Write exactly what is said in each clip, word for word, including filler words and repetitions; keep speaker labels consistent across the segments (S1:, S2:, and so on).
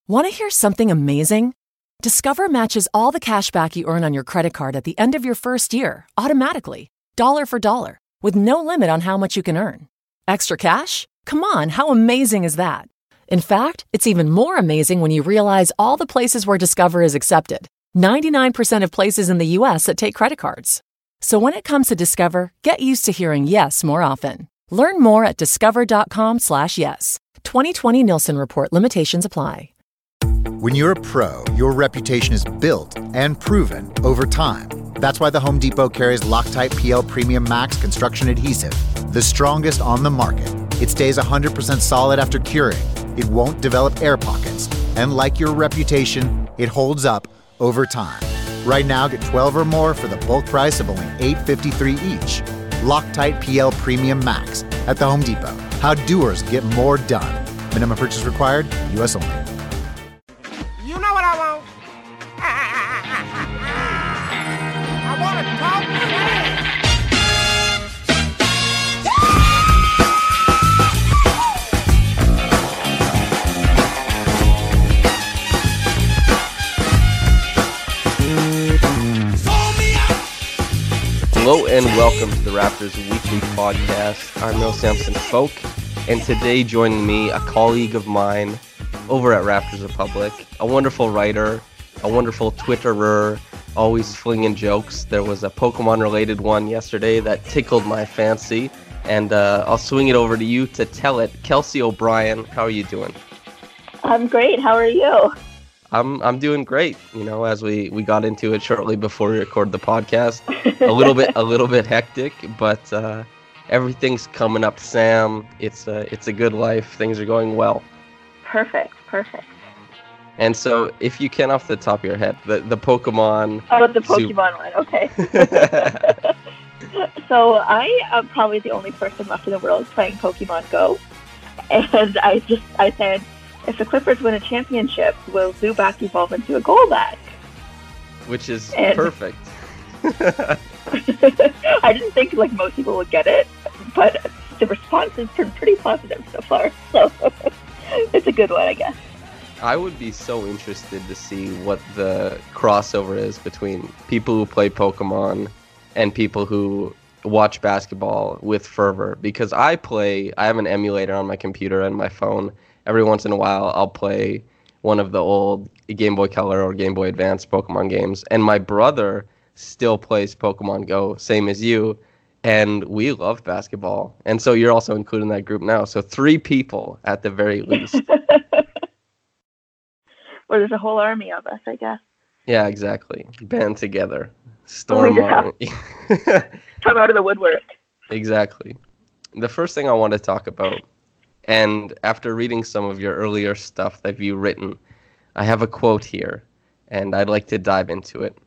S1: Want to hear something amazing? Discover matches all the cash back you earn on your credit card at the end of your first year, automatically, dollar for dollar, with no limit on how much you can earn. Extra cash? Come on, how amazing is that? In fact, it's even more amazing when you realize all the places where Discover is accepted. ninety-nine percent of places in the U S that take credit cards. So when it comes to Discover, get used to hearing yes more often. Learn more at discover.com slash yes. twenty twenty Nielsen Report. Limitations apply.
S2: When you're a pro, your reputation is built and proven over time. That's why the Home Depot carries Loctite P L Premium Max Construction Adhesive, the strongest on the market. It stays one hundred percent solid after curing. It won't develop air pockets. And like your reputation, it holds up over time. Right now, get twelve or more for the bulk price of only eight dollars and fifty-three cents each. Loctite P L Premium Max at the Home Depot. How doers get more done. Minimum purchase required, U S only.
S3: You know what I want? I want to talk trash.
S4: Hello and welcome to the Raptors Weekly Podcast. I'm Noah Samson Folk, and today joining me, a colleague of mine over at Raptors Republic, a wonderful writer, a wonderful Twitterer, always flinging jokes. There was a Pokemon-related one yesterday that tickled my fancy, and uh, I'll swing it over to you to tell it. Kelsey O'Brien, how are you doing?
S5: I'm great. How are you?
S4: I'm I'm doing great. You know, as we, we got into it shortly before we recorded the podcast, a little bit a little bit hectic, but uh, everything's coming up, Sam. It's a it's a good life. Things are going well.
S5: Perfect, perfect.
S4: And so, if you can, off the top of your head, the the Pokemon.
S5: Oh, the Pokemon one. Okay. So I am probably the only person left in the world playing Pokemon Go, and I just I said, if the Clippers win a championship, will Zubat evolve into a Golbat?
S4: Which is
S5: and
S4: perfect.
S5: I didn't think like most people would get it, but the response has been pretty positive so far. So it's a good one, I guess.
S4: I would be so interested to see what the crossover is between people who play Pokemon and people who watch basketball with fervor. Because I play, I have an emulator on my computer and my phone. Every once in a while, I'll play one of the old Game Boy Color or Game Boy Advance Pokemon games. And my brother still plays Pokemon Go, same as you. And we love basketball. And so you're also included in that group now. So three people at the very least.
S5: Well, there's a whole army of us, I guess.
S4: Yeah, exactly. Band together. Storm army.
S5: Come out of the woodwork.
S4: Exactly. The first thing I want to talk about, and after reading some of your earlier stuff that you've written, I have a quote here, and I'd like to dive into it.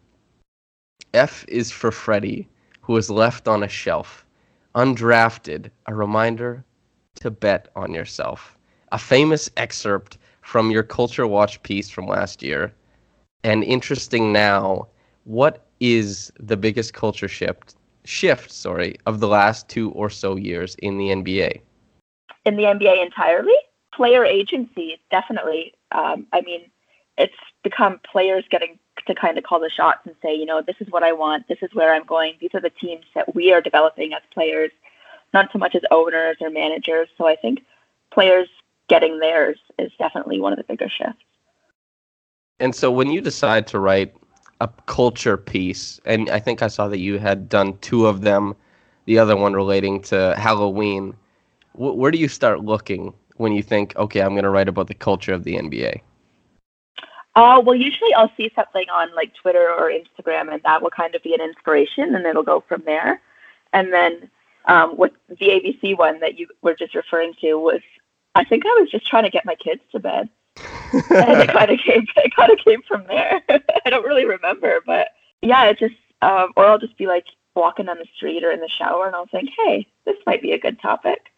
S4: F is for Freddie, who was left on a shelf, undrafted, a reminder to bet on yourself. A famous excerpt from your Culture Watch piece from last year, and interesting now, what is the biggest culture shift, shift, sorry, of the last two or so years in the N B A?
S5: In the N B A entirely? Player agency, definitely. Um, I mean, it's become players getting to kind of call the shots and say, you know, this is what I want, this is where I'm going, these are the teams that we are developing as players, not so much as owners or managers. So I think players getting theirs is definitely one of the bigger shifts.
S4: And so when you decide to write a culture piece, and I think I saw that you had done two of them, the other one relating to Halloween, wh- where do you start looking when you think, okay, I'm going to write about the culture of the N B A?
S5: Uh, well, usually I'll see something on like Twitter or Instagram, and that will kind of be an inspiration, and it'll go from there. And then um, with the A B C one that you were just referring to was, I think I was just trying to get my kids to bed. And it kind of came, it kind of came from there. I don't really remember, but yeah, it just, um, or I'll just be like walking on the street or in the shower, and I'll think, hey, this might be a good topic.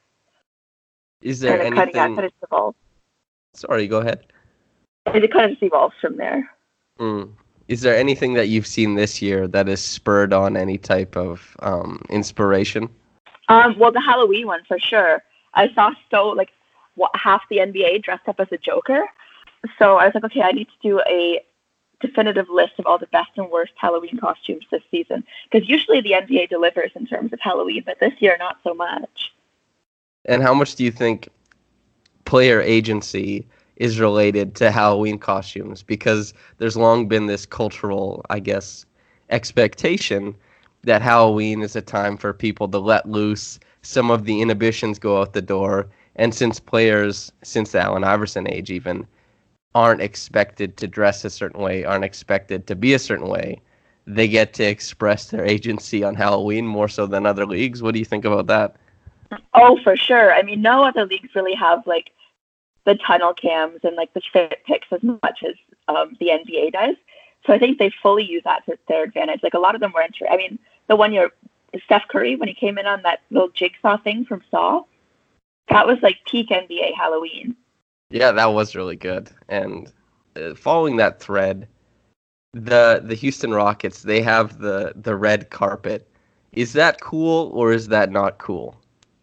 S4: Is there
S5: and it
S4: anything?
S5: Kind of, kind of evolves.
S4: Sorry, go ahead.
S5: And it kind of just evolves from there.
S4: Mm. Is there anything that you've seen this year that has spurred on any type of um, inspiration?
S5: Um, well, the Halloween one for sure. I saw so like what, half the N B A dressed up as a Joker. So I was like, okay, I need to do a definitive list of all the best and worst Halloween costumes this season. Because usually the N B A delivers in terms of Halloween, but this year not so much.
S4: And how much do you think player agency is related to Halloween costumes? Because there's long been this cultural, I guess, expectation that Halloween is a time for people to let loose. Some of the inhibitions go out the door. And since players, since the Allen Iverson age even, aren't expected to dress a certain way, aren't expected to be a certain way, they get to express their agency on Halloween more so than other leagues. What do you think about that?
S5: Oh, for sure. I mean, no other leagues really have like the tunnel cams and like the fit picks as much as um, the N B A does. So I think they fully use that to their advantage. Like a lot of them were entering. I mean, the one year Steph Curry, when he came in on that little jigsaw thing from Saw, that was like peak N B A Halloween.
S4: Yeah, that was really good. And uh, following that thread, the the Houston Rockets, they have the, the red carpet. Is that cool or is that not cool?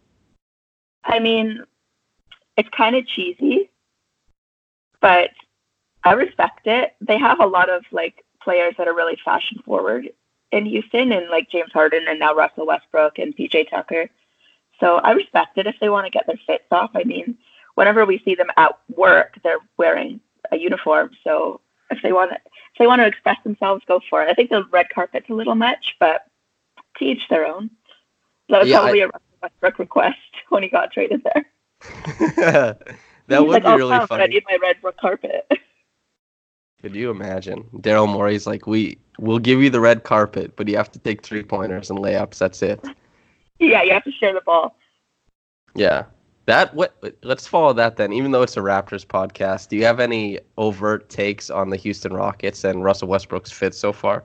S5: I mean, it's kind of cheesy, but I respect it. They have a lot of like players that are really fashion forward in Houston, and like James Harden and now Russell Westbrook and P J Tucker. So I respect it if they want to get their fits off. I mean, whenever we see them at work, they're wearing a uniform. So if they want to, if they want to express themselves, go for it. I think the red carpet's a little much, but to each their own. That was
S4: Yeah,
S5: probably
S4: I-
S5: a Russell Westbrook request when he got traded there.
S4: That
S5: He's
S4: would
S5: like,
S4: be
S5: "Oh,
S4: really
S5: come, but I
S4: funny.
S5: need my red carpet."
S4: Could you imagine? Daryl Morey's like, we, we'll give you the red carpet, but you have to take three-pointers and layups. That's it.
S5: Yeah, you have to share the ball.
S4: Yeah. That what? Let's follow that then. Even though it's a Raptors podcast, do you have any overt takes on the Houston Rockets and Russell Westbrook's fit so far?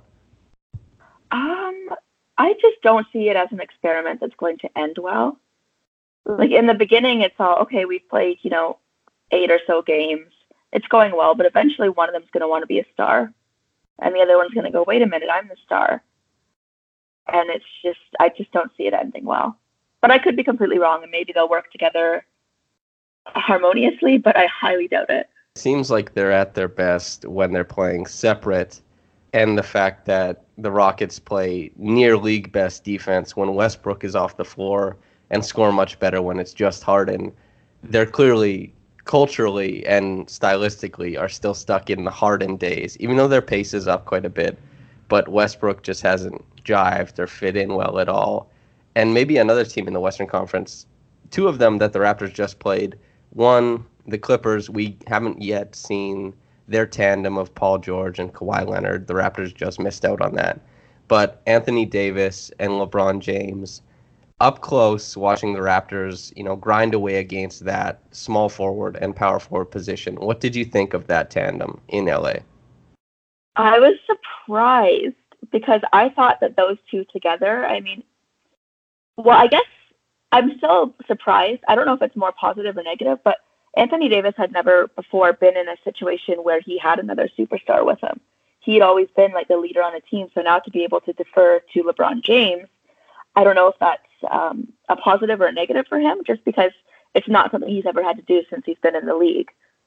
S5: Um, I just don't see it as an experiment that's going to end well. Like in the beginning, it's all okay. We've played, you know, eight or so games. It's going well, but eventually one of them's going to want to be a star, and the other one's going to go, "Wait a minute, I'm the star." And it's just, I just don't see it ending well. But I could be completely wrong, and maybe they'll work together harmoniously, but I highly doubt it.
S4: Seems like they're at their best when they're playing separate, and the fact that the Rockets play near league best defense when Westbrook is off the floor and score much better when it's just Harden. They're clearly, culturally and stylistically, are still stuck in the Harden days, even though their pace is up quite a bit. But Westbrook just hasn't jived or fit in well at all. And maybe another team in the Western Conference, two of them that the Raptors just played. One, the Clippers, we haven't yet seen their tandem of Paul George and Kawhi Leonard. The Raptors just missed out on that. But Anthony Davis and LeBron James, up close, watching the Raptors, you know, grind away against that small forward and power forward position. What did you think of that tandem in L A?
S5: I was surprised because I thought that those two together, I mean, well, I guess I'm still surprised. I don't know if it's more positive or negative, but Anthony Davis had never before been in a situation where he had another superstar with him. He had always been like the leader on the team. So now to be able to defer to LeBron James, I don't know if that's um, a positive or a negative for him, just because it's not something he's ever had to do since he's been in the league.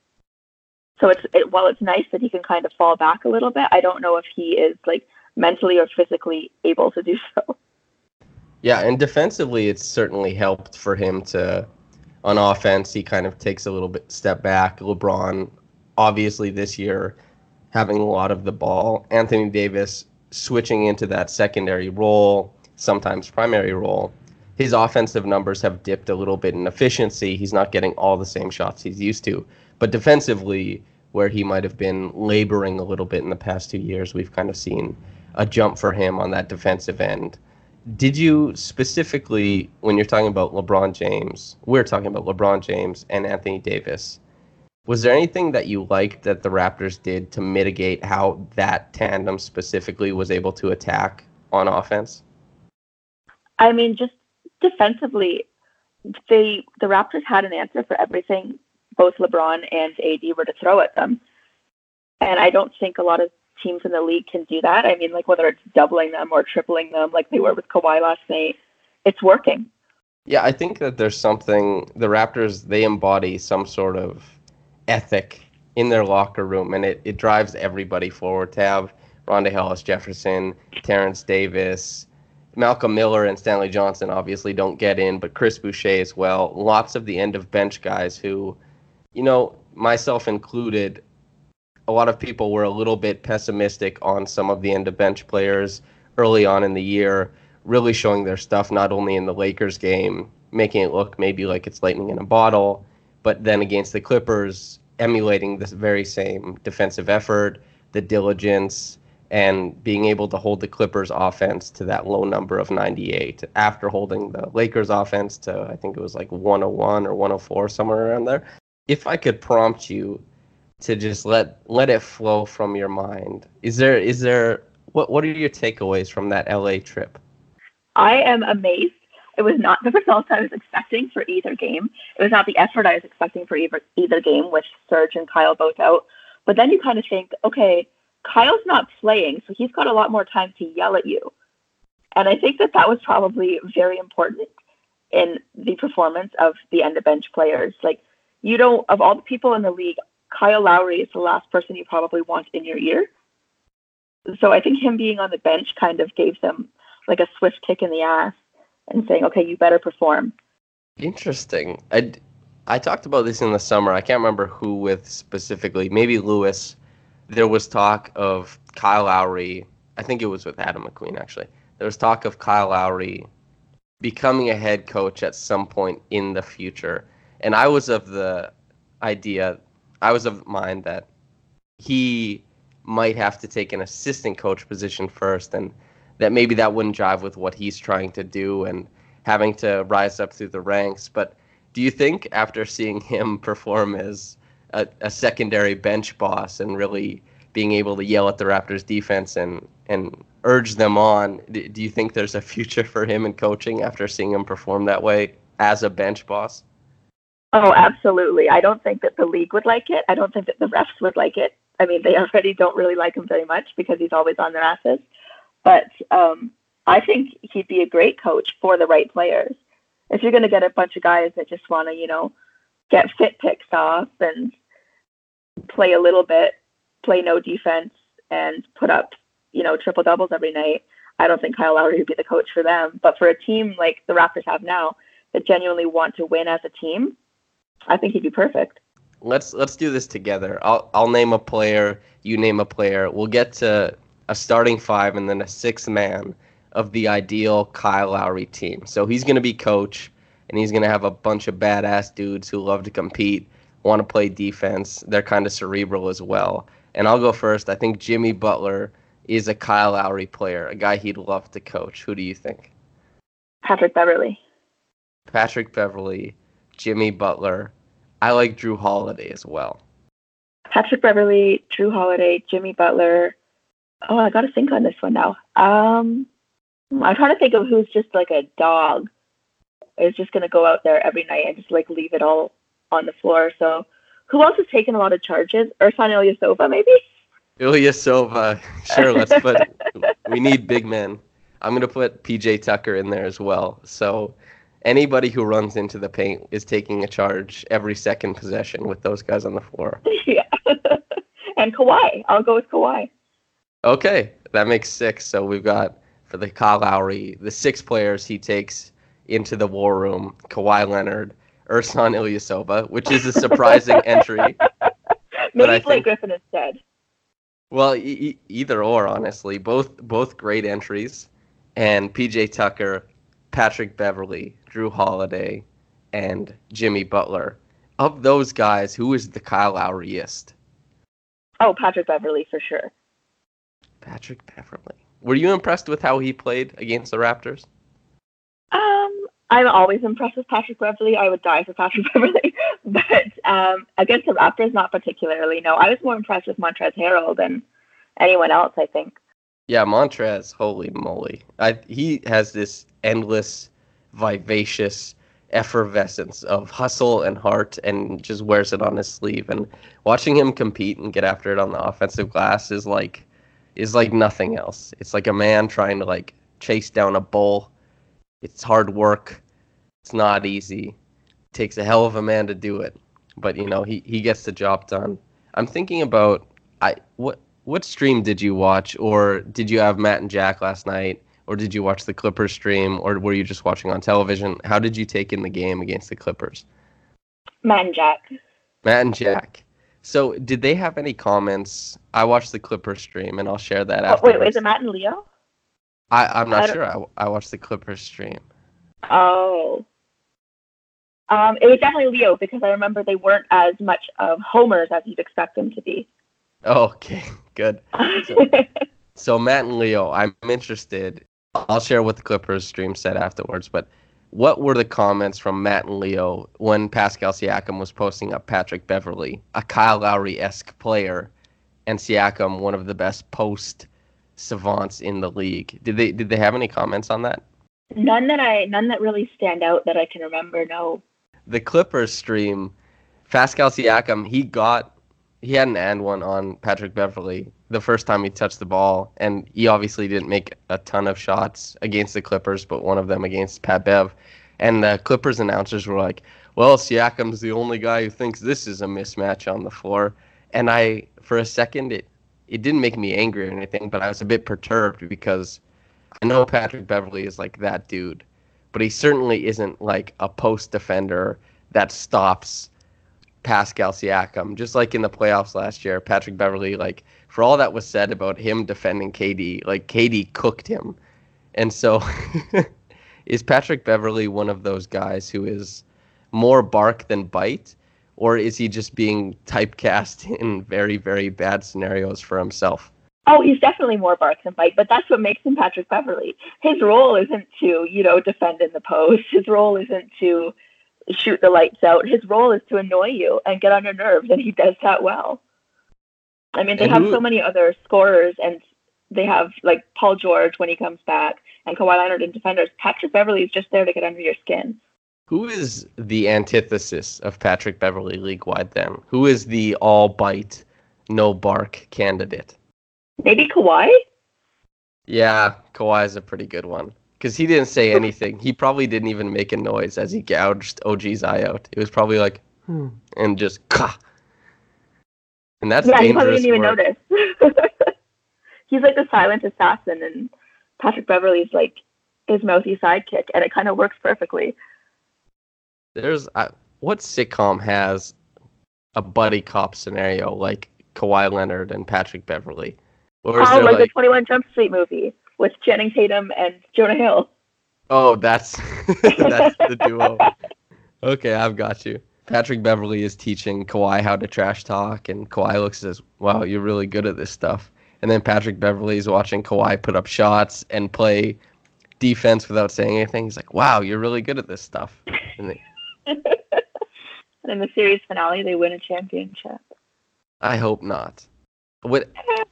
S5: So it's it, while it's nice that he can kind of fall back a little bit, I don't know if he is like mentally or physically able to do so.
S4: Yeah, and defensively, it's certainly helped for him to, on offense, he kind of takes a little bit step back. LeBron, obviously this year, having a lot of the ball. Anthony Davis switching into that secondary role, sometimes primary role. His offensive numbers have dipped a little bit in efficiency. He's not getting all the same shots he's used to. But defensively, where he might have been laboring a little bit in the past two years, we've kind of seen a jump for him on that defensive end. Did you specifically, when you're talking about LeBron James, we're talking about LeBron James and Anthony Davis, was there anything that you liked that the Raptors did to mitigate how that tandem specifically was able to attack on offense?
S5: I mean, just defensively, they the Raptors had an answer for everything both LeBron and A D were to throw at them. And I don't think a lot of teams in the league can do that. I mean, like whether it's doubling them or tripling them like they were with Kawhi last night, it's working.
S4: Yeah, I think that there's something, the Raptors, they embody some sort of ethic in their locker room, and it, it drives everybody forward to have Rondae Hollis-Jefferson, Terrence Davis, Malcolm Miller, and Stanley Johnson obviously don't get in, but Chris Boucher as well. Lots of the end-of-bench guys who, you know, myself included, a lot of people were a little bit pessimistic on some of the end-of-bench players early on in the year, really showing their stuff not only in the Lakers game, making it look maybe like it's lightning in a bottle, but then against the Clippers, emulating this very same defensive effort, the diligence, and being able to hold the Clippers offense to that low number of ninety-eight after holding the Lakers offense to, I think it was like one oh one or one oh four, somewhere around there. If I could prompt you to just let let it flow from your mind, is there is there what what are your takeaways from that L A trip?
S5: I am amazed. It was not the results I was expecting for either game. It was not the effort I was expecting for either, either game, with Serge and Kyle both out. But then you kind of think, okay, Kyle's not playing, so he's got a lot more time to yell at you. And I think that that was probably very important in the performance of the end-of-bench players. Like, you don't, of all the people in the league, Kyle Lowry is the last person you probably want in your ear. So I think him being on the bench kind of gave them like a swift kick in the ass and saying, okay, you better perform.
S4: Interesting. I, I talked about this in the summer. I can't remember who with specifically. Maybe Lewis. There was talk of Kyle Lowry. I think it was with Adam McQueen, actually. There was talk of Kyle Lowry becoming a head coach at some point in the future. And I was of the idea, I was of mind that he might have to take an assistant coach position first, and that maybe that wouldn't jive with what he's trying to do and having to rise up through the ranks. But do you think after seeing him perform as a, a secondary bench boss and really being able to yell at the Raptors defense and, and urge them on, do, do you think there's a future for him in coaching after seeing him perform that way as a bench boss?
S5: Oh, absolutely. I don't think that the league would like it. I don't think that the refs would like it. I mean, they already don't really like him very much because he's always on their asses. But um, I think he'd be a great coach for the right players. If you're going to get a bunch of guys that just want to, you know, get fit picks off and play a little bit, play no defense, and put up, you know, triple doubles every night, I don't think Kyle Lowry would be the coach for them. But for a team like the Raptors have now that genuinely want to win as a team, I think he'd be perfect.
S4: Let's let's do this together. I'll I'll name a player, you name a player. We'll get to a starting five and then a sixth man of the ideal Kyle Lowry team. So he's going to be coach, and he's going to have a bunch of badass dudes who love to compete, want to play defense. They're kind of cerebral as well. And I'll go first. I think Jimmy Butler is a Kyle Lowry player, a guy he'd love to coach. Who do you think?
S5: Patrick Beverley.
S4: Patrick Beverley, Jimmy Butler. I like Drew Holiday as well.
S5: Patrick Beverley, Drew Holiday, Jimmy Butler. Oh, I got to think on this one now. Um, I'm trying to think of who's just like a dog. Is just going to go out there every night and just like leave it all on the floor. So who else has taken a lot of charges? Ersan Ilyasova, maybe?
S4: Ilyasova. Sure, let's put, we need big men. I'm going to put P J Tucker in there as well. So anybody who runs into the paint is taking a charge every second possession with those guys on the floor.
S5: Yeah. And Kawhi. I'll go with Kawhi.
S4: Okay, that makes six. So we've got, for the Kyle Lowry, the six players he takes into the war room: Kawhi Leonard, Ersan Ilyasova, which is a surprising entry.
S5: Maybe
S4: I
S5: Blake
S4: think,
S5: Griffin instead.
S4: Well, e- e- either or, honestly. Both both great entries. And P J Tucker, Patrick Beverley, Drew Holiday, and Jimmy Butler. Of those guys, who is the Kyle Lowryist?
S5: Oh, Patrick Beverley for sure.
S4: Patrick Beverley. Were you impressed with how he played against the Raptors?
S5: Um, I'm always impressed with Patrick Beverley. I would die for Patrick Beverley. But um, against the Raptors, not particularly. No, I was more impressed with Montrezl Harrell than anyone else, I think.
S4: Yeah, Montrez, holy moly. I, he has this endless, vivacious effervescence of hustle and heart and just wears it on his sleeve. And watching him compete and get after it on the offensive glass is like is like nothing else. It's like a man trying to like chase down a bull. It's hard work. It's not easy. It takes a hell of a man to do it. But, you know, he, he gets the job done. I'm thinking about I what what stream did you watch, or did you have Matt and Jack last night, or did you watch the Clippers stream, or were you just watching on television? How did you take in the game against the Clippers?
S5: Matt and Jack.
S4: Matt and Jack. So did they have any comments? I watched the Clippers stream, and I'll share that
S5: Oh,
S4: afterwards.
S5: wait, wait, is it Matt and Leo?
S4: I, I'm
S5: I
S4: not
S5: don't-
S4: sure. I, I watched the Clippers stream.
S5: Oh. Um, it was definitely Leo because I remember they weren't as much of homers as you'd expect them to be.
S4: Oh, okay, good. So Matt and Leo, I'm interested. I'll share what the Clippers stream said afterwards, but what were the comments from Matt and Leo when Pascal Siakam was posting up Patrick Beverley, a Kyle Lowry-esque player, and Siakam, one of the best post savants in the league? Did they did they have any comments on that?
S5: none that I none that really stand out that I can remember. No.
S4: The Clippers stream, Pascal Siakam, he got he had an and one on Patrick Beverley the first time he touched the ball, and he obviously didn't make a ton of shots against the Clippers, but one of them against Pat Bev. And the Clippers announcers were like, well, Siakam's the only guy who thinks this is a mismatch on the floor. And I, for a second, it, it didn't make me angry or anything, but I was a bit perturbed because I know Patrick Beverley is like that dude, but he certainly isn't like a post defender that stops Pascal Siakam. Just like in the playoffs last year, Patrick Beverley, like, for all that was said about him defending K D, like, K D cooked him. And so is Patrick Beverley one of those guys who is more bark than bite, or is he just being typecast in very, very bad scenarios for himself?
S5: Oh, he's definitely more bark than bite, but that's what makes him Patrick Beverley. His role isn't to, you know, defend in the post. His role isn't to shoot the lights out. His role is to annoy you and get on your nerves, and he does that well. I mean, they
S4: And
S5: have
S4: who-
S5: so many other scorers, and they have, like, Paul George when he comes back, and Kawhi Leonard and defenders. Patrick Beverley is just there to get under your skin.
S4: Who is the antithesis of Patrick Beverley league-wide then? Who is the all-bite, no-bark candidate?
S5: Maybe Kawhi?
S4: Yeah, Kawhi is a pretty good one. Because he didn't say anything. He probably didn't even make a noise as he gouged O G's eye out. It was probably like, hmm, and just, ka. And that's
S5: Yeah, he
S4: dangerous
S5: probably didn't even
S4: work.
S5: notice. He's like the silent assassin, and Patrick Beverley's like his mouthy sidekick, and it kind of works perfectly.
S4: There's, uh, what sitcom has a buddy cop scenario like Kawhi Leonard and Patrick Beverley? Or is
S5: Oh,
S4: there
S5: like, the
S4: like,
S5: twenty-one Jump Street movie with Channing Tatum and Jonah Hill.
S4: oh, that's that's the duo. Okay, I've got you. Patrick Beverley is teaching Kawhi how to trash talk, and Kawhi looks and says, wow, you're really good at this stuff. And then Patrick Beverley is watching Kawhi put up shots and play defense without saying anything. He's like, wow, you're really good at this stuff. And they,
S5: And in the series finale, they win a championship.
S4: I hope not. What?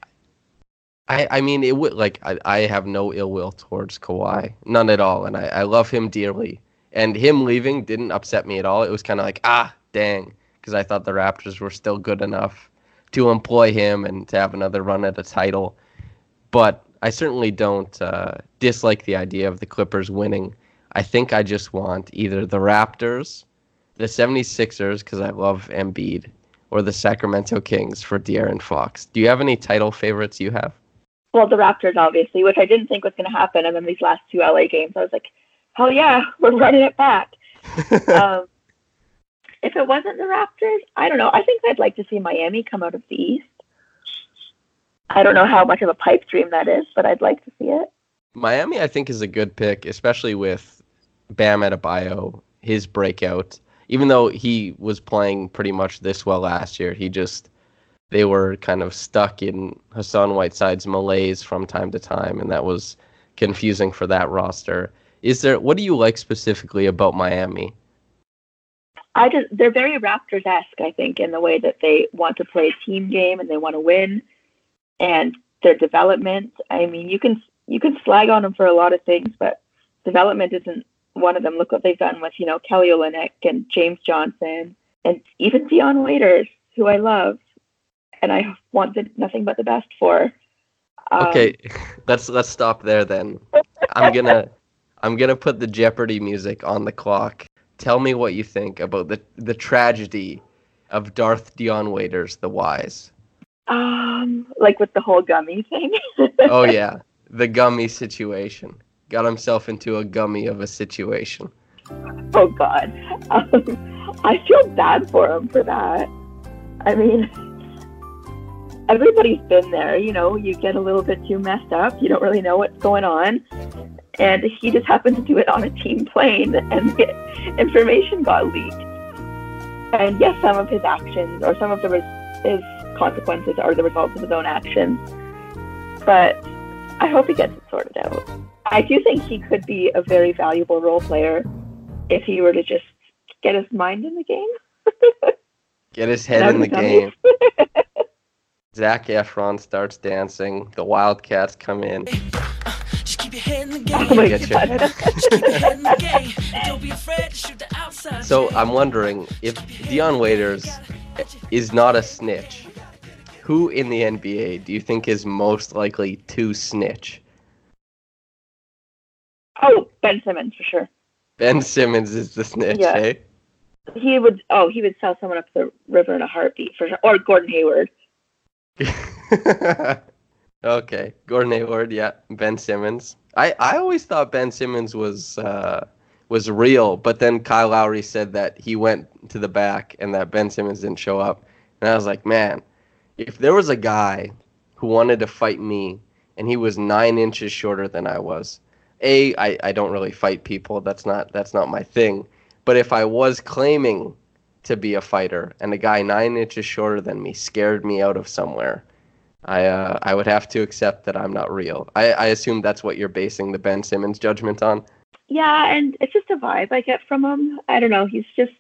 S4: I I mean, it would, like, I, I have no ill will towards Kawhi, none at all, and I, I love him dearly. And him leaving didn't upset me at all. It was kind of like, ah, dang, because I thought the Raptors were still good enough to employ him and to have another run at a title. But I certainly don't uh, dislike the idea of the Clippers winning. I think I just want either the Raptors, the seventy-sixers, because I love Embiid, or the Sacramento Kings for De'Aaron Fox. Do you have any title favorites you have?
S5: Well, the Raptors, obviously, which I didn't think was going to happen. And then these last two L A games, I was like, hell yeah, we're running it back. um, if it wasn't the Raptors, I don't know. I think I'd like to see Miami come out of the East. I don't know how much of a pipe dream that is, but I'd like to see it.
S4: Miami, I think, is a good pick, especially with Bam Adebayo, his breakout. Even though he was playing pretty much this well last year, he just, they were kind of stuck in Hassan Whiteside's malaise from time to time, and that was confusing for that roster. Is there, what do you like specifically about Miami?
S5: I just they're very Raptors-esque, I think, in the way that they want to play a team game and they want to win, and their development. I mean, you can you can slag on them for a lot of things, but development isn't one of them. Look what they've done with, you know, Kelly Olynyk and James Johnson and even Dion Waiters, who I love and I want the, nothing but the best for. Um,
S4: Okay, let's let's stop there then. I'm gonna I'm gonna put the Jeopardy music on the clock. Tell me what you think about the the tragedy of Darth Dion Waiters the Wise?
S5: Um, like with the whole gummy thing.
S4: Oh yeah, the gummy situation. Got himself into a gummy of a situation.
S5: Oh God, um, I feel bad for him for that. I mean, everybody's been there. You know, you get a little bit too messed up. You don't really know what's going on, and he just happened to do it on a team plane, and the information got leaked. And yes, some of his actions or some of the res- his consequences are the results of his own actions. But I hope he gets it sorted out. I do think he could be a very valuable role player if he were to just get his mind in the game.
S4: Get his head in the game. Zac Efron starts dancing. The Wildcats come in.
S6: Just keep your head in the game.
S5: Oh my
S4: Get your
S5: God.
S4: head.
S6: Just keep your head in the game. Don't be afraid to shoot the outside.
S4: So I'm wondering if Dion Waiters is not a snitch. Who in the N B A do you think is most likely to snitch?
S5: Oh, Ben Simmons for sure.
S4: Ben Simmons is the snitch,
S5: Yeah.
S4: eh?
S5: He would. Oh, he would sell someone up the river in a heartbeat for sure. Or Gordon Hayward.
S4: Okay, Gordon Hayward, yeah, Ben Simmons. I, I always thought Ben Simmons was uh, was real, but then Kyle Lowry said that he went to the back and that Ben Simmons didn't show up. And I was like, man, if there was a guy who wanted to fight me and he was nine inches shorter than I was, A, I, I don't really fight people. That's not that's not my thing. But if I was claiming to be a fighter and a guy nine inches shorter than me scared me out of somewhere, I uh, I would have to accept that I'm not real. I, I assume that's what you're basing the Ben Simmons judgment on.
S5: Yeah, and it's just a vibe I get from him. I don't know. He's just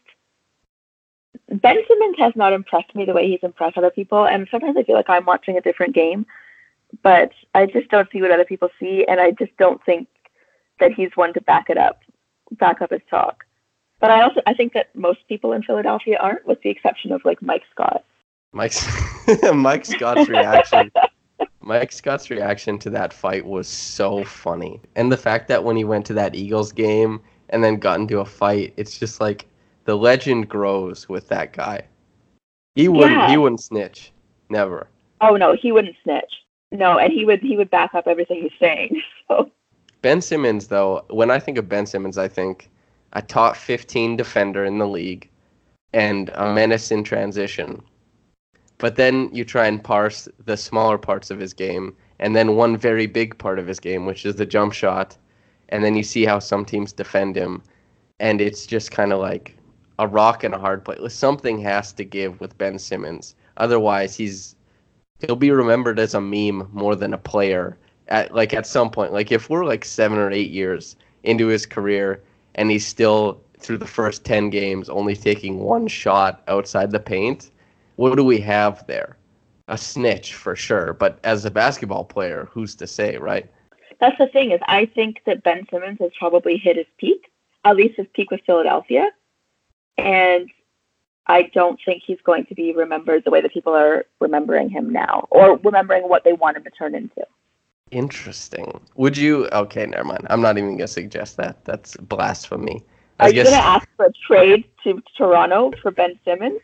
S5: Ben Simmons has not impressed me the way he's impressed other people, and sometimes I feel like I'm watching a different game, but I just don't see what other people see, and I just don't think that he's one to back it up, back up his talk. But I also I think that most people in Philadelphia aren't, with the exception of like Mike Scott.
S4: Mike's Mike Scott's reaction. Mike Scott's reaction to that fight was so funny, and the fact that when he went to that Eagles game and then got into a fight, it's just like the legend grows with that guy. He wouldn't.
S5: Yeah.
S4: He wouldn't snitch. Never.
S5: Oh no, he wouldn't snitch. No, and he would he would back up everything he's saying. So
S4: Ben Simmons, though, when I think of Ben Simmons, I think a top fifteen defender in the league and a menace in transition. But then you try and parse the smaller parts of his game, and then one very big part of his game, which is the jump shot, and then you see how some teams defend him, and it's just kind of like a rock and a hard place. Something has to give with Ben Simmons. Otherwise, he's he'll be remembered as a meme more than a player. At like at some point, like if we're like seven or eight years into his career, and he's still through the first ten games only taking one shot outside the paint, what do we have there? A snitch for sure. But as a basketball player, who's to say, right?
S5: that's the thing is I think that Ben Simmons has probably hit his peak, at least his peak with Philadelphia, and I don't think he's going to be remembered the way that people are remembering him now, or remembering what they want him to turn into.
S4: Interesting. Would you? Okay, never mind. I'm not even gonna suggest that. That's blasphemy.
S5: Are
S4: I
S5: you
S4: guess.
S5: going to ask for a trade to Toronto for Ben Simmons?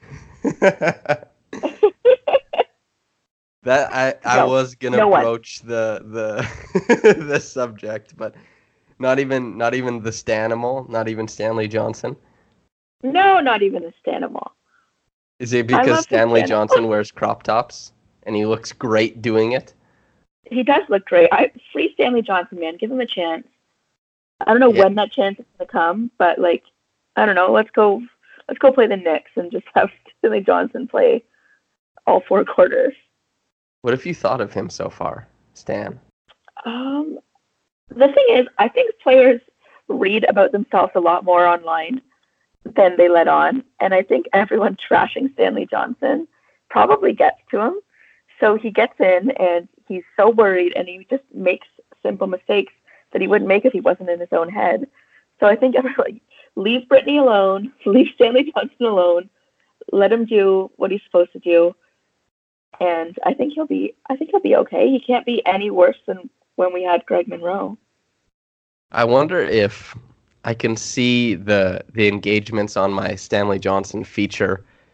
S4: that I I
S5: No,
S4: was gonna
S5: no one.
S4: approach the the the subject, but not even not even the Stanimal, not even Stanley Johnson.
S5: No, not even a Stanimal.
S4: Is it
S5: I
S4: because
S5: love the
S4: Stanley
S5: Stanimal.
S4: Johnson wears crop tops and he looks great doing it?
S5: He does look great. I free Stanley Johnson, man. Give him a chance. I don't know
S4: Yeah.
S5: when that chance is gonna come, but like, I don't know. Let's go. Let's go play the Knicks and just have Stanley Johnson play all four quarters.
S4: What have you thought of him so far, Stan?
S5: Um, the thing is, I think players read about themselves a lot more online than they let on, and I think everyone trashing Stanley Johnson probably gets to him. So he gets in, and he's so worried, and he just makes simple mistakes that he wouldn't make if he wasn't in his own head. So I think everyone, leave Brittany alone, leave Stanley Johnson alone, let him do what he's supposed to do, and I think he'll be. I think he'll be okay. He can't be any worse than when we had Greg Monroe.
S4: I wonder if I can see the the engagements on my Stanley Johnson feature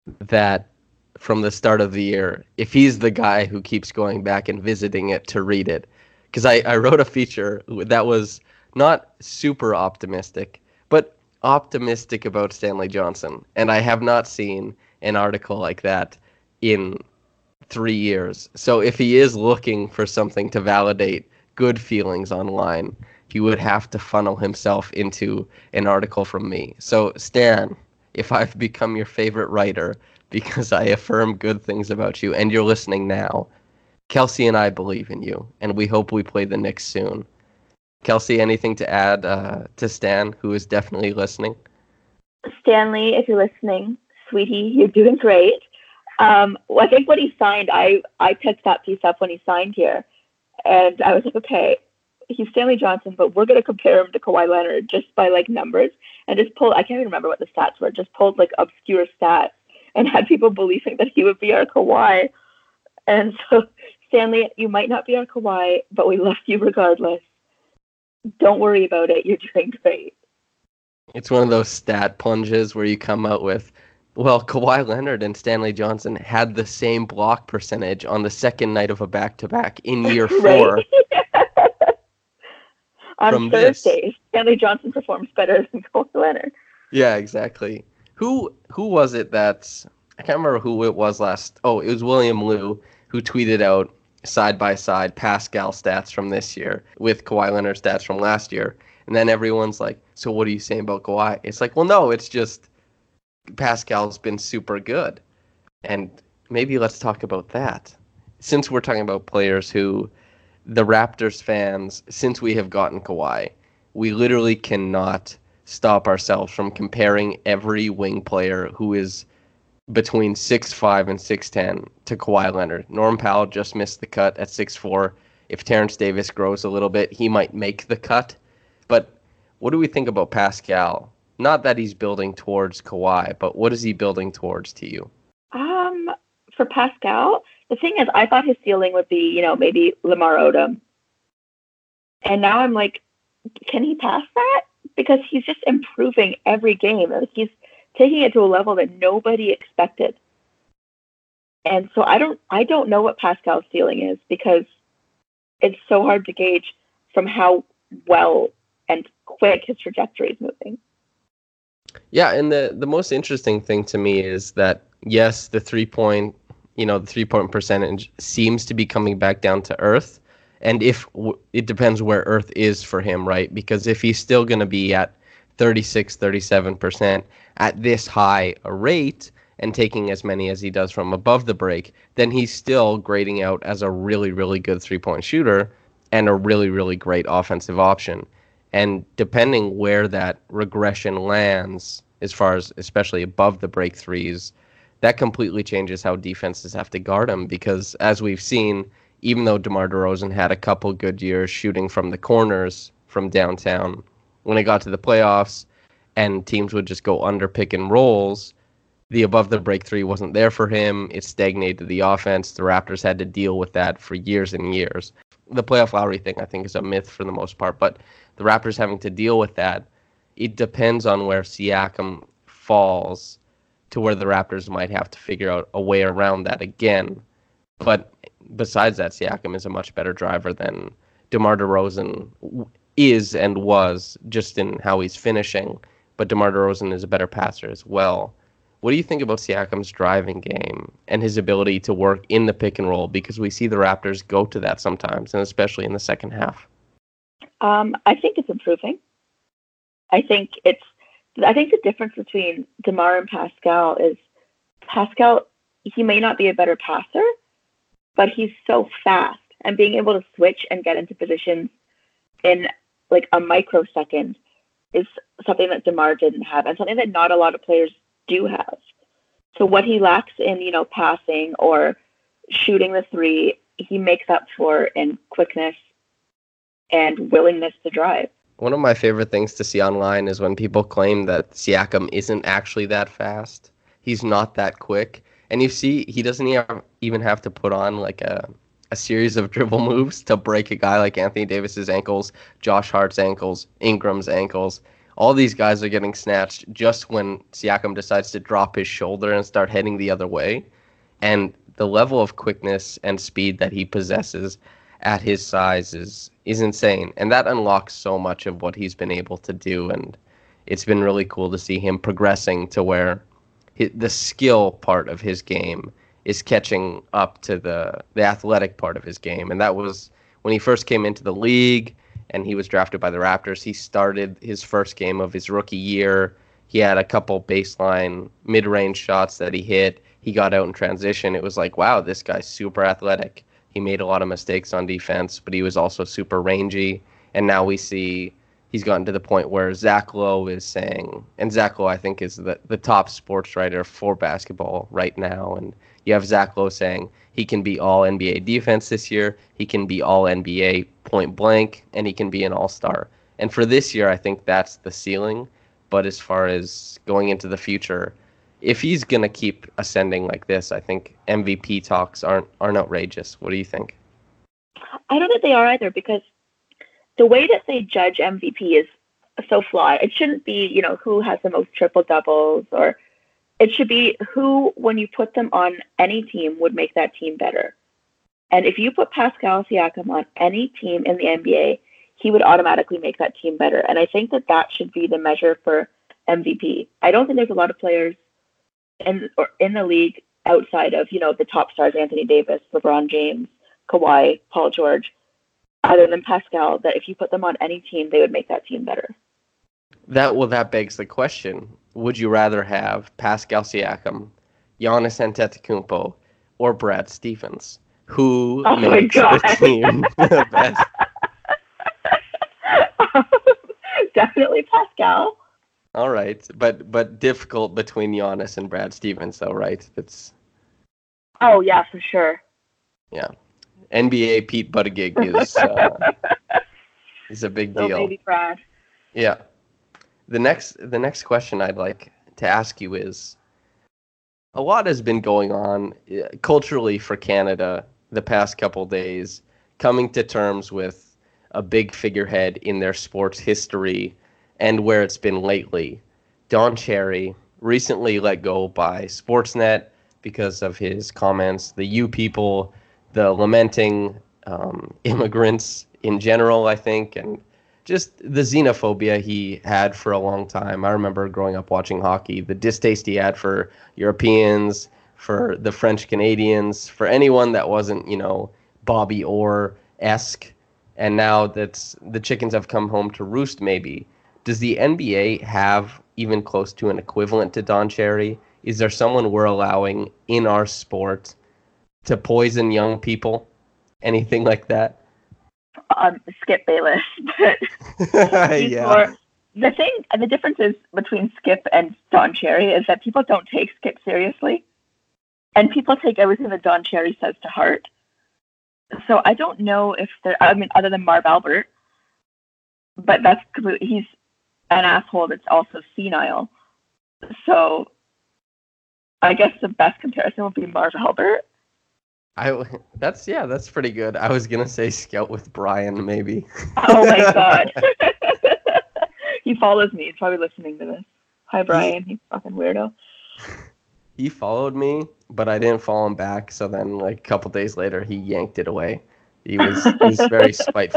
S4: that from the start of the year, if he's the guy who keeps going back and visiting it to read it. Because I, I wrote a feature that was not super optimistic, but optimistic about Stanley Johnson. And I have not seen an article like that in three years. So if he is looking for something to validate good feelings online, he would have to funnel himself into an article from me. So Stan, if I've become your favorite writer because I affirm good things about you and you're listening now, Kelsey and I believe in you, and we hope we play the Knicks soon. Kelsey, anything to add uh, to Stan, who is definitely listening?
S5: Stanley, if you're listening, sweetie, you're doing great. Um, well, I think when he signed, I, I picked that piece up when he signed here, and I was like, okay, he's Stanley Johnson, but we're going to compare him to Kawhi Leonard just by like numbers, and just pulled, I can't even remember what the stats were, just pulled like obscure stats and had people believing that he would be our Kawhi. And so, Stanley, you might not be our Kawhi, but we love you regardless. Don't worry about it. You're doing great.
S4: It's one of those stat plunges where you come out with, well, Kawhi Leonard and Stanley Johnson had the same block percentage on the second night of a back-to-back in year four.
S5: On
S4: From
S5: Thursdays,
S4: this.
S5: Stanley Johnson performs better than Kawhi Leonard.
S4: Yeah, exactly. Who who was it that, I can't remember who it was last, oh, it was William Liu who tweeted out side-by-side Pascal stats from this year with Kawhi Leonard stats from last year. And then everyone's like, so what are you saying about Kawhi? It's like, well, no, it's just Pascal's been super good. And maybe let's talk about that. Since we're talking about players who the Raptors fans, since we have gotten Kawhi, we literally cannot stop ourselves from comparing every wing player who is between six five and six ten to Kawhi Leonard. Norm Powell just missed the cut at six four. If Terrence Davis grows a little bit, he might make the cut. But what do we think about Pascal? Not that he's building towards Kawhi, but what is he building towards to you?
S5: Um, for Pascal, the thing is, I thought his ceiling would be, you know, maybe Lamar Odom. And now I'm like, can he pass that? Because he's just improving every game. Like, he's taking it to a level that nobody expected. And so I don't I don't know what Pascal's ceiling is, because it's so hard to gauge from how well and quick his trajectory is moving.
S4: Yeah, and the, the most interesting thing to me is that, yes, the three-point, you know, the three-point percentage seems to be coming back down to earth. And if it depends where earth is for him, right? Because if he's still going to be at thirty-six, thirty-seven percent at this high a rate and taking as many as he does from above the break, then he's still grading out as a really, really good three-point shooter and a really, really great offensive option. And depending where that regression lands, as far as especially above the break threes, that completely changes how defenses have to guard him. Because as we've seen, even though DeMar DeRozan had a couple good years shooting from the corners from downtown, when it got to the playoffs and teams would just go under pick and rolls, the above the break three wasn't there for him. It stagnated the offense. The Raptors had to deal with that for years and years. The playoff Lowry thing, I think, is a myth for the most part, but the Raptors having to deal with that, it depends on where Siakam falls to where the Raptors might have to figure out a way around that again. But besides that, Siakam is a much better driver than DeMar DeRozan is and was, just in how he's finishing. But DeMar DeRozan is a better passer as well. What do you think about Siakam's driving game and his ability to work in the pick and roll? Because we see the Raptors go to that sometimes, and especially in the second half.
S5: Um, I think it's improving. I think it's. I think the difference between DeMar and Pascal is Pascal, he may not be a better passer, but he's so fast, and being able to switch and get into positions in like a microsecond is something that DeMar didn't have, and something that not a lot of players do have. So what he lacks in, you know, passing or shooting the three, he makes up for in quickness and willingness to drive.
S4: One of my favorite things to see online is when people claim that Siakam isn't actually that fast. He's not that quick. And you see, he doesn't even have to put on like a, a series of dribble moves to break a guy like Anthony Davis's ankles, Josh Hart's ankles, Ingram's ankles. all these guys are getting snatched just when Siakam decides to drop his shoulder and start heading the other way. And the level of quickness and speed that he possesses at his size is is insane. And that unlocks so much of what he's been able to do. And it's been really cool to see him progressing to where he, the skill part of his game is catching up to the, the athletic part of his game. And that was when he first came into the league and he was drafted by the Raptors. He started his first game of his rookie year. He had a couple baseline mid-range shots that he hit. He got out in transition. It was like, wow, this guy's super athletic. He made a lot of mistakes on defense, but he was also super rangy. And now we see he's gotten to the point where Zach Lowe is saying, and Zach Lowe, I think, is the, the top sports writer for basketball right now. And you have Zach Lowe saying he can be all N B A defense this year, he can be all N B A point blank, and he can be an all-star. And for this year, I think that's the ceiling. But as far as going into the future, if he's going to keep ascending like this, I think M V P talks aren't aren't outrageous. What do you think?
S5: I don't think they are either, because the way that they judge M V P is so flawed. It shouldn't be, you know, who has the most triple doubles, or it should be who, when you put them on any team, would make that team better. And if you put Pascal Siakam on any team in the N B A, he would automatically make that team better. And I think that that should be the measure for M V P. I don't think there's a lot of players in or in the league outside of, you know, the top stars, Anthony Davis, LeBron James, Kawhi, Paul George, other than Pascal, that if you put them on any team, they would make that team better.
S4: That well, that begs the question: would you rather have Pascal Siakam, Giannis Antetokounmpo, or Brad Stevens? Who
S5: oh
S4: makes the team the best?
S5: Definitely Pascal.
S4: All right, but but difficult between Giannis and Brad Stevens, though, right? It's
S5: oh yeah, for sure.
S4: Yeah, N B A Pete Buttigieg is uh, is a big
S5: so
S4: deal.
S5: Maybe Brad.
S4: Yeah. The next the next question I'd like to ask you is: a lot has been going on uh, culturally for Canada the past couple days, coming to terms with a big figurehead in their sports history and where it's been lately. Don Cherry, recently let go by Sportsnet because of his comments, the you people, the lamenting um, immigrants in general, I think, and just the xenophobia he had for a long time. I remember growing up watching hockey, the distaste he had for Europeans, for the French Canadians, for anyone that wasn't, you know, Bobby Orr-esque. And now that the chickens have come home to roost, maybe, does the N B A have even close to an equivalent to Don Cherry? Is there someone we're allowing in our sport to poison young people? Anything like that?
S5: Um, Skip Bayless. But he's
S4: yeah.
S5: more, the thing, the difference is between Skip and Don Cherry is that people don't take Skip seriously, and people take everything that Don Cherry says to heart. So I don't know if there, I mean, other than Marv Albert, but that's completely, he's an asshole that's also senile. So I guess the best comparison would be Marv Albert.
S4: I that's yeah, that's pretty good. I was gonna say Scout with Brian, maybe.
S5: Oh my god. He follows me. He's probably listening to this. Hi Brian, you fucking weirdo.
S4: He followed me, but I didn't follow him back. So then, like a couple days later, he yanked it away. He was he was very spiteful.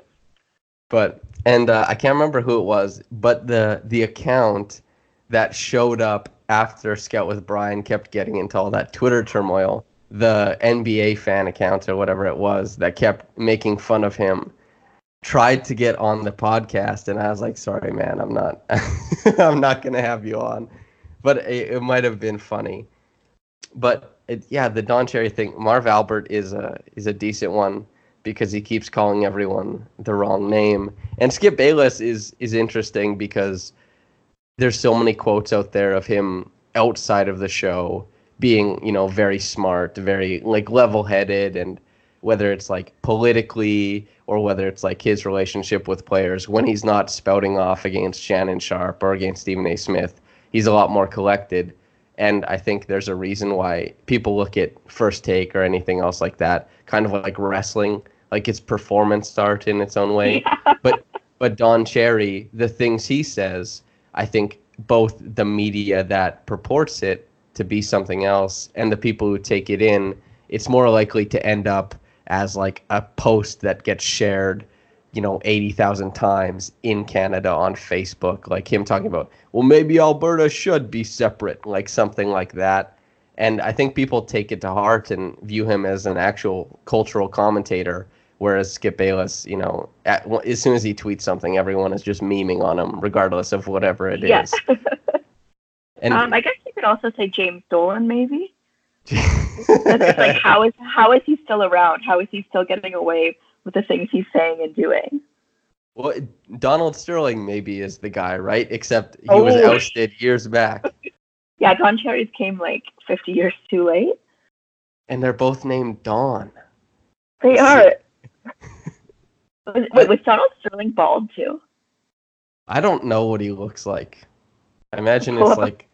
S4: But and uh, I can't remember who it was, but the the account that showed up after Scout with Brian kept getting into all that Twitter turmoil. The N B A fan account or whatever it was that kept making fun of him tried to get on the podcast, and I was like, sorry, man, I'm not I'm not going to have you on. But it, it might have been funny. But it, yeah, the Don Cherry thing, Marv Albert is a is a decent one because he keeps calling everyone the wrong name. And Skip Bayless is is interesting because there's so many quotes out there of him outside of the show being, you know, very smart, very like level-headed, and whether it's like politically or whether it's like his relationship with players, when he's not spouting off against Shannon Sharp or against Stephen A. Smith, he's a lot more collected. And I think there's a reason why people look at First Take or anything else like that, kind of like wrestling, like it's performance art in its own way.
S5: Yeah.
S4: But But Don Cherry, the things he says, I think both the media that purports it to be something else and the people who take it in, it's more likely to end up as like a post that gets shared, you know, eighty thousand times in Canada on Facebook, like him talking about, well, maybe Alberta should be separate, like something like that. And I think people take it to heart and view him as an actual cultural commentator, whereas Skip Bayless, you know, at, as soon as he tweets something, everyone is just memeing on him, regardless of whatever it
S5: Yeah.
S4: is. And
S5: um, I guess you could also say James Dolan, maybe. It's like, how is how is he still around? How is he still getting away with the things he's saying and doing?
S4: well, Donald Sterling maybe is the guy, right? Except he was
S5: Oh.
S4: ousted years back.
S5: Yeah, Don Cherry's came like fifty years too late.
S4: And they're both named Don.
S5: They are. Was- Wait, was Donald Sterling bald too?
S4: I don't know what he looks like. I imagine it's like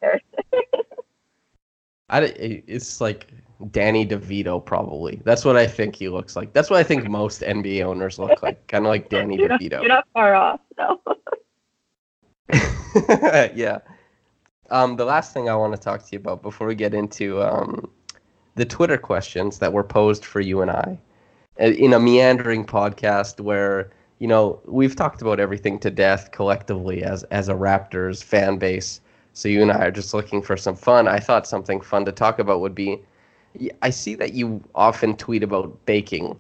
S4: I, it's like Danny DeVito probably. That's what I think he looks like. That's what I think most N B A owners look like. Kind of like Danny
S5: you're, not,
S4: DeVito.
S5: you're not far off, no.
S4: Yeah. Um, the last thing I want to talk to you about before we get into um, the Twitter questions that were posed for you and I in a meandering podcast where, you know, we've talked about everything to death collectively as as a Raptors fan base. So you and I are just looking for some fun. I thought something fun to talk about would be, I see that you often tweet about baking.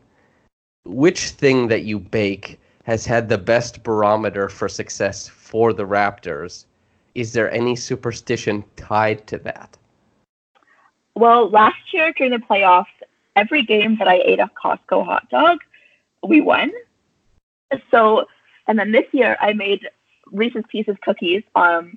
S4: Which thing that you bake has had the best barometer for success for the Raptors? Is there any superstition tied to that?
S5: Well, last year during the playoffs, every game that I ate a Costco hot dog, we won. So, and then this year I made Reese's Pieces cookies um,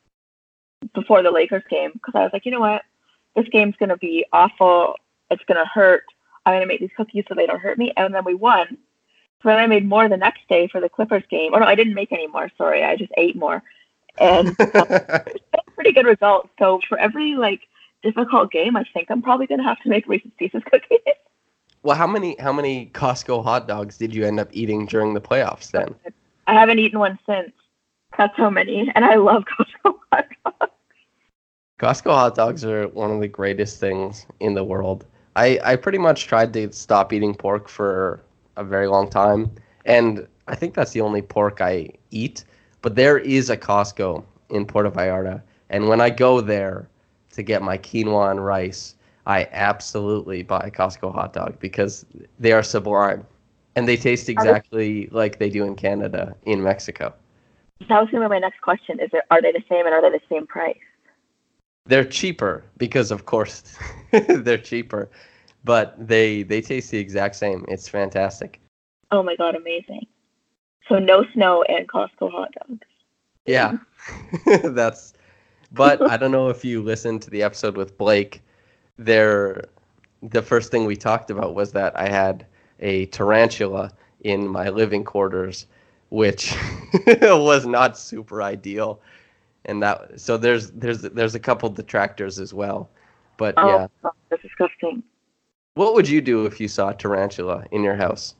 S5: before the Lakers game because I was like, you know what? This game's going to be awful. It's going to hurt. I'm going to make these cookies so they don't hurt me. And then we won. So then I made more the next day for the Clippers game. Oh, no, I didn't make any more. Sorry. I just ate more. And um, it's been a pretty good result. So for every, like, difficult game, I think I'm probably going to have to make Reese's Pieces cookies.
S4: Well, how many how many Costco hot dogs did you end up eating during the playoffs then?
S5: I haven't eaten one since. That's so many. And I love Costco hot dogs.
S4: Costco hot dogs are one of the greatest things in the world. I, I pretty much tried to stop eating pork for a very long time, and I think that's the only pork I eat. But there is a Costco in Puerto Vallarta, and when I go there to get my quinoa and rice, I absolutely buy a Costco hot dog because they are sublime, and they taste exactly like they do in Canada, in Mexico.
S5: That was going to be my next question. Is it, are they the same and are they the same price?
S4: They're cheaper because, of course, they're cheaper, but they they taste the exact same. It's fantastic.
S5: Oh my God, amazing. So no snow and Costco hot dogs.
S4: Yeah, that's. But I don't know if you listened to the episode with Blake. There, the first thing we talked about was that I had a tarantula in my living quarters, which was not super ideal. And that, so there's there's there's a couple detractors as well. But
S5: Oh,
S4: yeah,
S5: God, that's disgusting.
S4: what would you do if you saw a tarantula in your house?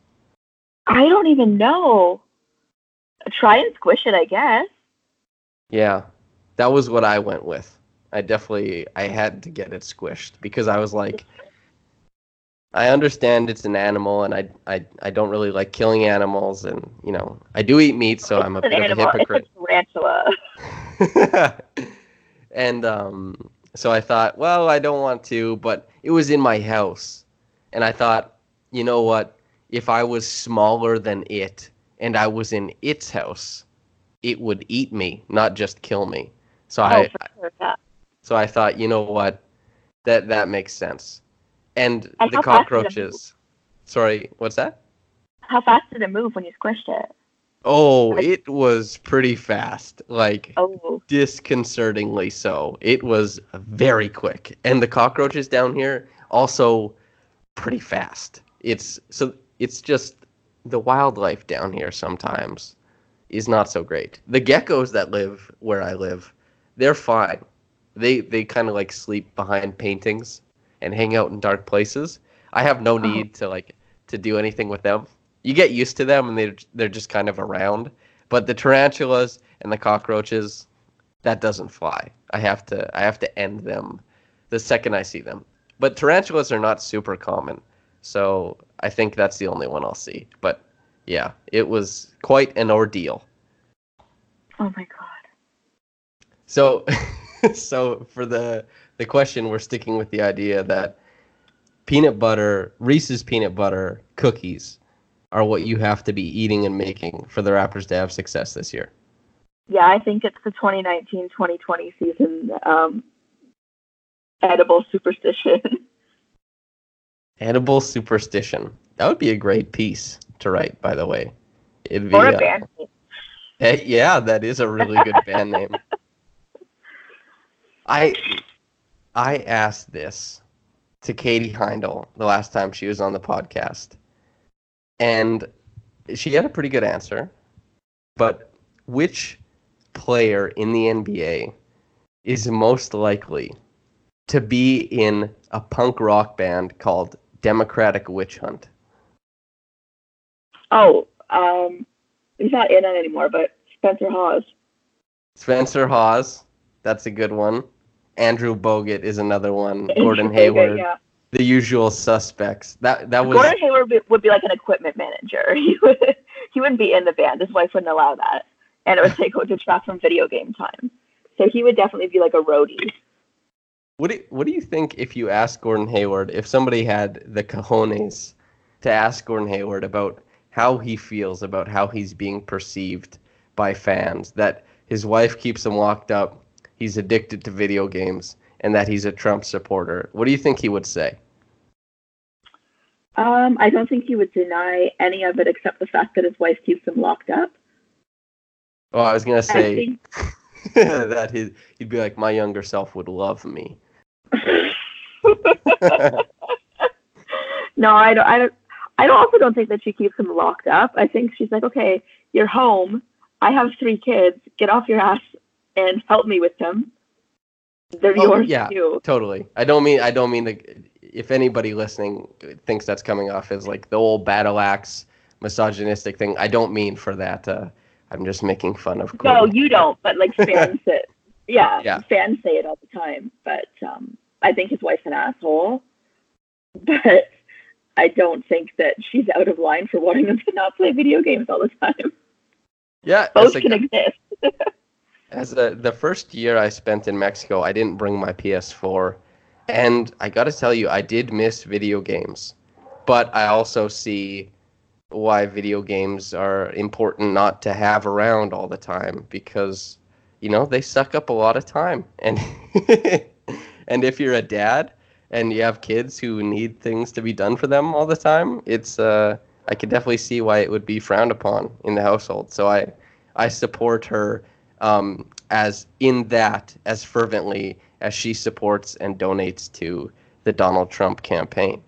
S5: I don't even know. Try and squish it, I guess.
S4: Yeah, that was what I went with. I definitely, I had to get it squished because I was like, I understand it's an animal and I, I, I don't really like killing animals and, you know, I do eat meat, so I'm a
S5: It's an
S4: bit of a
S5: animal.
S4: hypocrite.
S5: It's a tarantula.
S4: And um, so I thought, well, I don't want to, but it was in my house. And I thought, you know what? If I was smaller than it and I was in its house, it would eat me, not just kill me. So
S5: Oh,
S4: I,
S5: for sure, yeah.
S4: so I thought, you know what? That that makes sense. And
S5: And
S4: the
S5: how fast did it move?
S4: cockroaches. Sorry, what's that?
S5: How fast did it move when you squished it?
S4: Oh, it was pretty fast. Like
S5: Oh,
S4: disconcertingly so. It was very quick. And the cockroaches down here also pretty fast. It's so it's just the wildlife down here sometimes is not so great. The geckos that live where I live, they're fine. They they kind of like sleep behind paintings and hang out in dark places. I have no need to like to do anything with them. You get used to them and they they're just kind of around. But the tarantulas and the cockroaches, that doesn't fly. I have to I have to end them the second I see them. But tarantulas are not super common, so I think that's the only one I'll see. But yeah, it was quite an ordeal.
S5: Oh my god.
S4: So, so for the the question, we're sticking with the idea that peanut butter, Reese's peanut butter cookies are what you have to be eating and making for the Raptors to have success this year.
S5: Yeah, I think it's the twenty nineteen twenty twenty season um, edible superstition.
S4: Edible superstition. That would be a great piece to write, by the way. It'd be,
S5: Or a
S4: uh,
S5: band name.
S4: eh, yeah, that is a really good band name. I I asked this to Katie Heindel the last time she was on the podcast, and she had a pretty good answer. But which player in the N B A is most likely to be in a punk rock band called Democratic Witch Hunt?
S5: Oh, um, he's not in it anymore, but Spencer Hawes.
S4: Spencer Hawes, that's a good one. Andrew Bogut is another one.
S5: Andrew
S4: Gordon
S5: Bogut,
S4: Hayward,
S5: yeah.
S4: the usual suspects. That that was
S5: Gordon Hayward would be, would be like an equipment manager. He would he wouldn't be in the band. His wife wouldn't allow that, and it would take would detract from video game time. So he would definitely be like a roadie.
S4: What do, what do you think if you asked Gordon Hayward, if somebody had the cojones to ask Gordon Hayward about how he feels about how he's being perceived by fans, that his wife keeps him locked up, he's addicted to video games, and that he's a Trump supporter? What do you think he would say?
S5: Um, I don't think he would deny any of it except the fact that his wife keeps him locked up.
S4: Oh, I was going to
S5: I
S4: say
S5: think...
S4: that he'd, he'd be like, my younger self would love me.
S5: No, I don't. I don't. I also don't think that she keeps him locked up. I think she's like, okay, you're home. I have three kids. Get off your ass and help me with them. They're
S4: Oh,
S5: yours
S4: yeah,
S5: too.
S4: totally. I don't mean. I don't mean to. If anybody listening thinks that's coming off as like the old battle axe misogynistic thing, I don't mean for that. Uh, I'm just making fun of.
S5: No,
S4: Gordon.
S5: you don't. But like fans, it, yeah,
S4: Yeah.
S5: fans say it all the time. But um, I think his wife's an asshole. But I don't think that she's out of line for wanting him to not play video games all the time.
S4: Yeah,
S5: Both
S4: as a
S5: can
S4: guy-
S5: exist.
S4: As a, the first year I spent in Mexico, I didn't bring my P S four, and I got to tell you, I did miss video games. But I also see why video games are important not to have around all the time, because, you know, they suck up a lot of time. And and if you're a dad and you have kids who need things to be done for them all the time, it's uh, I can definitely see why it would be frowned upon in the household. So I I support her. Um, as in that, as fervently as she supports and donates to the Donald Trump campaign.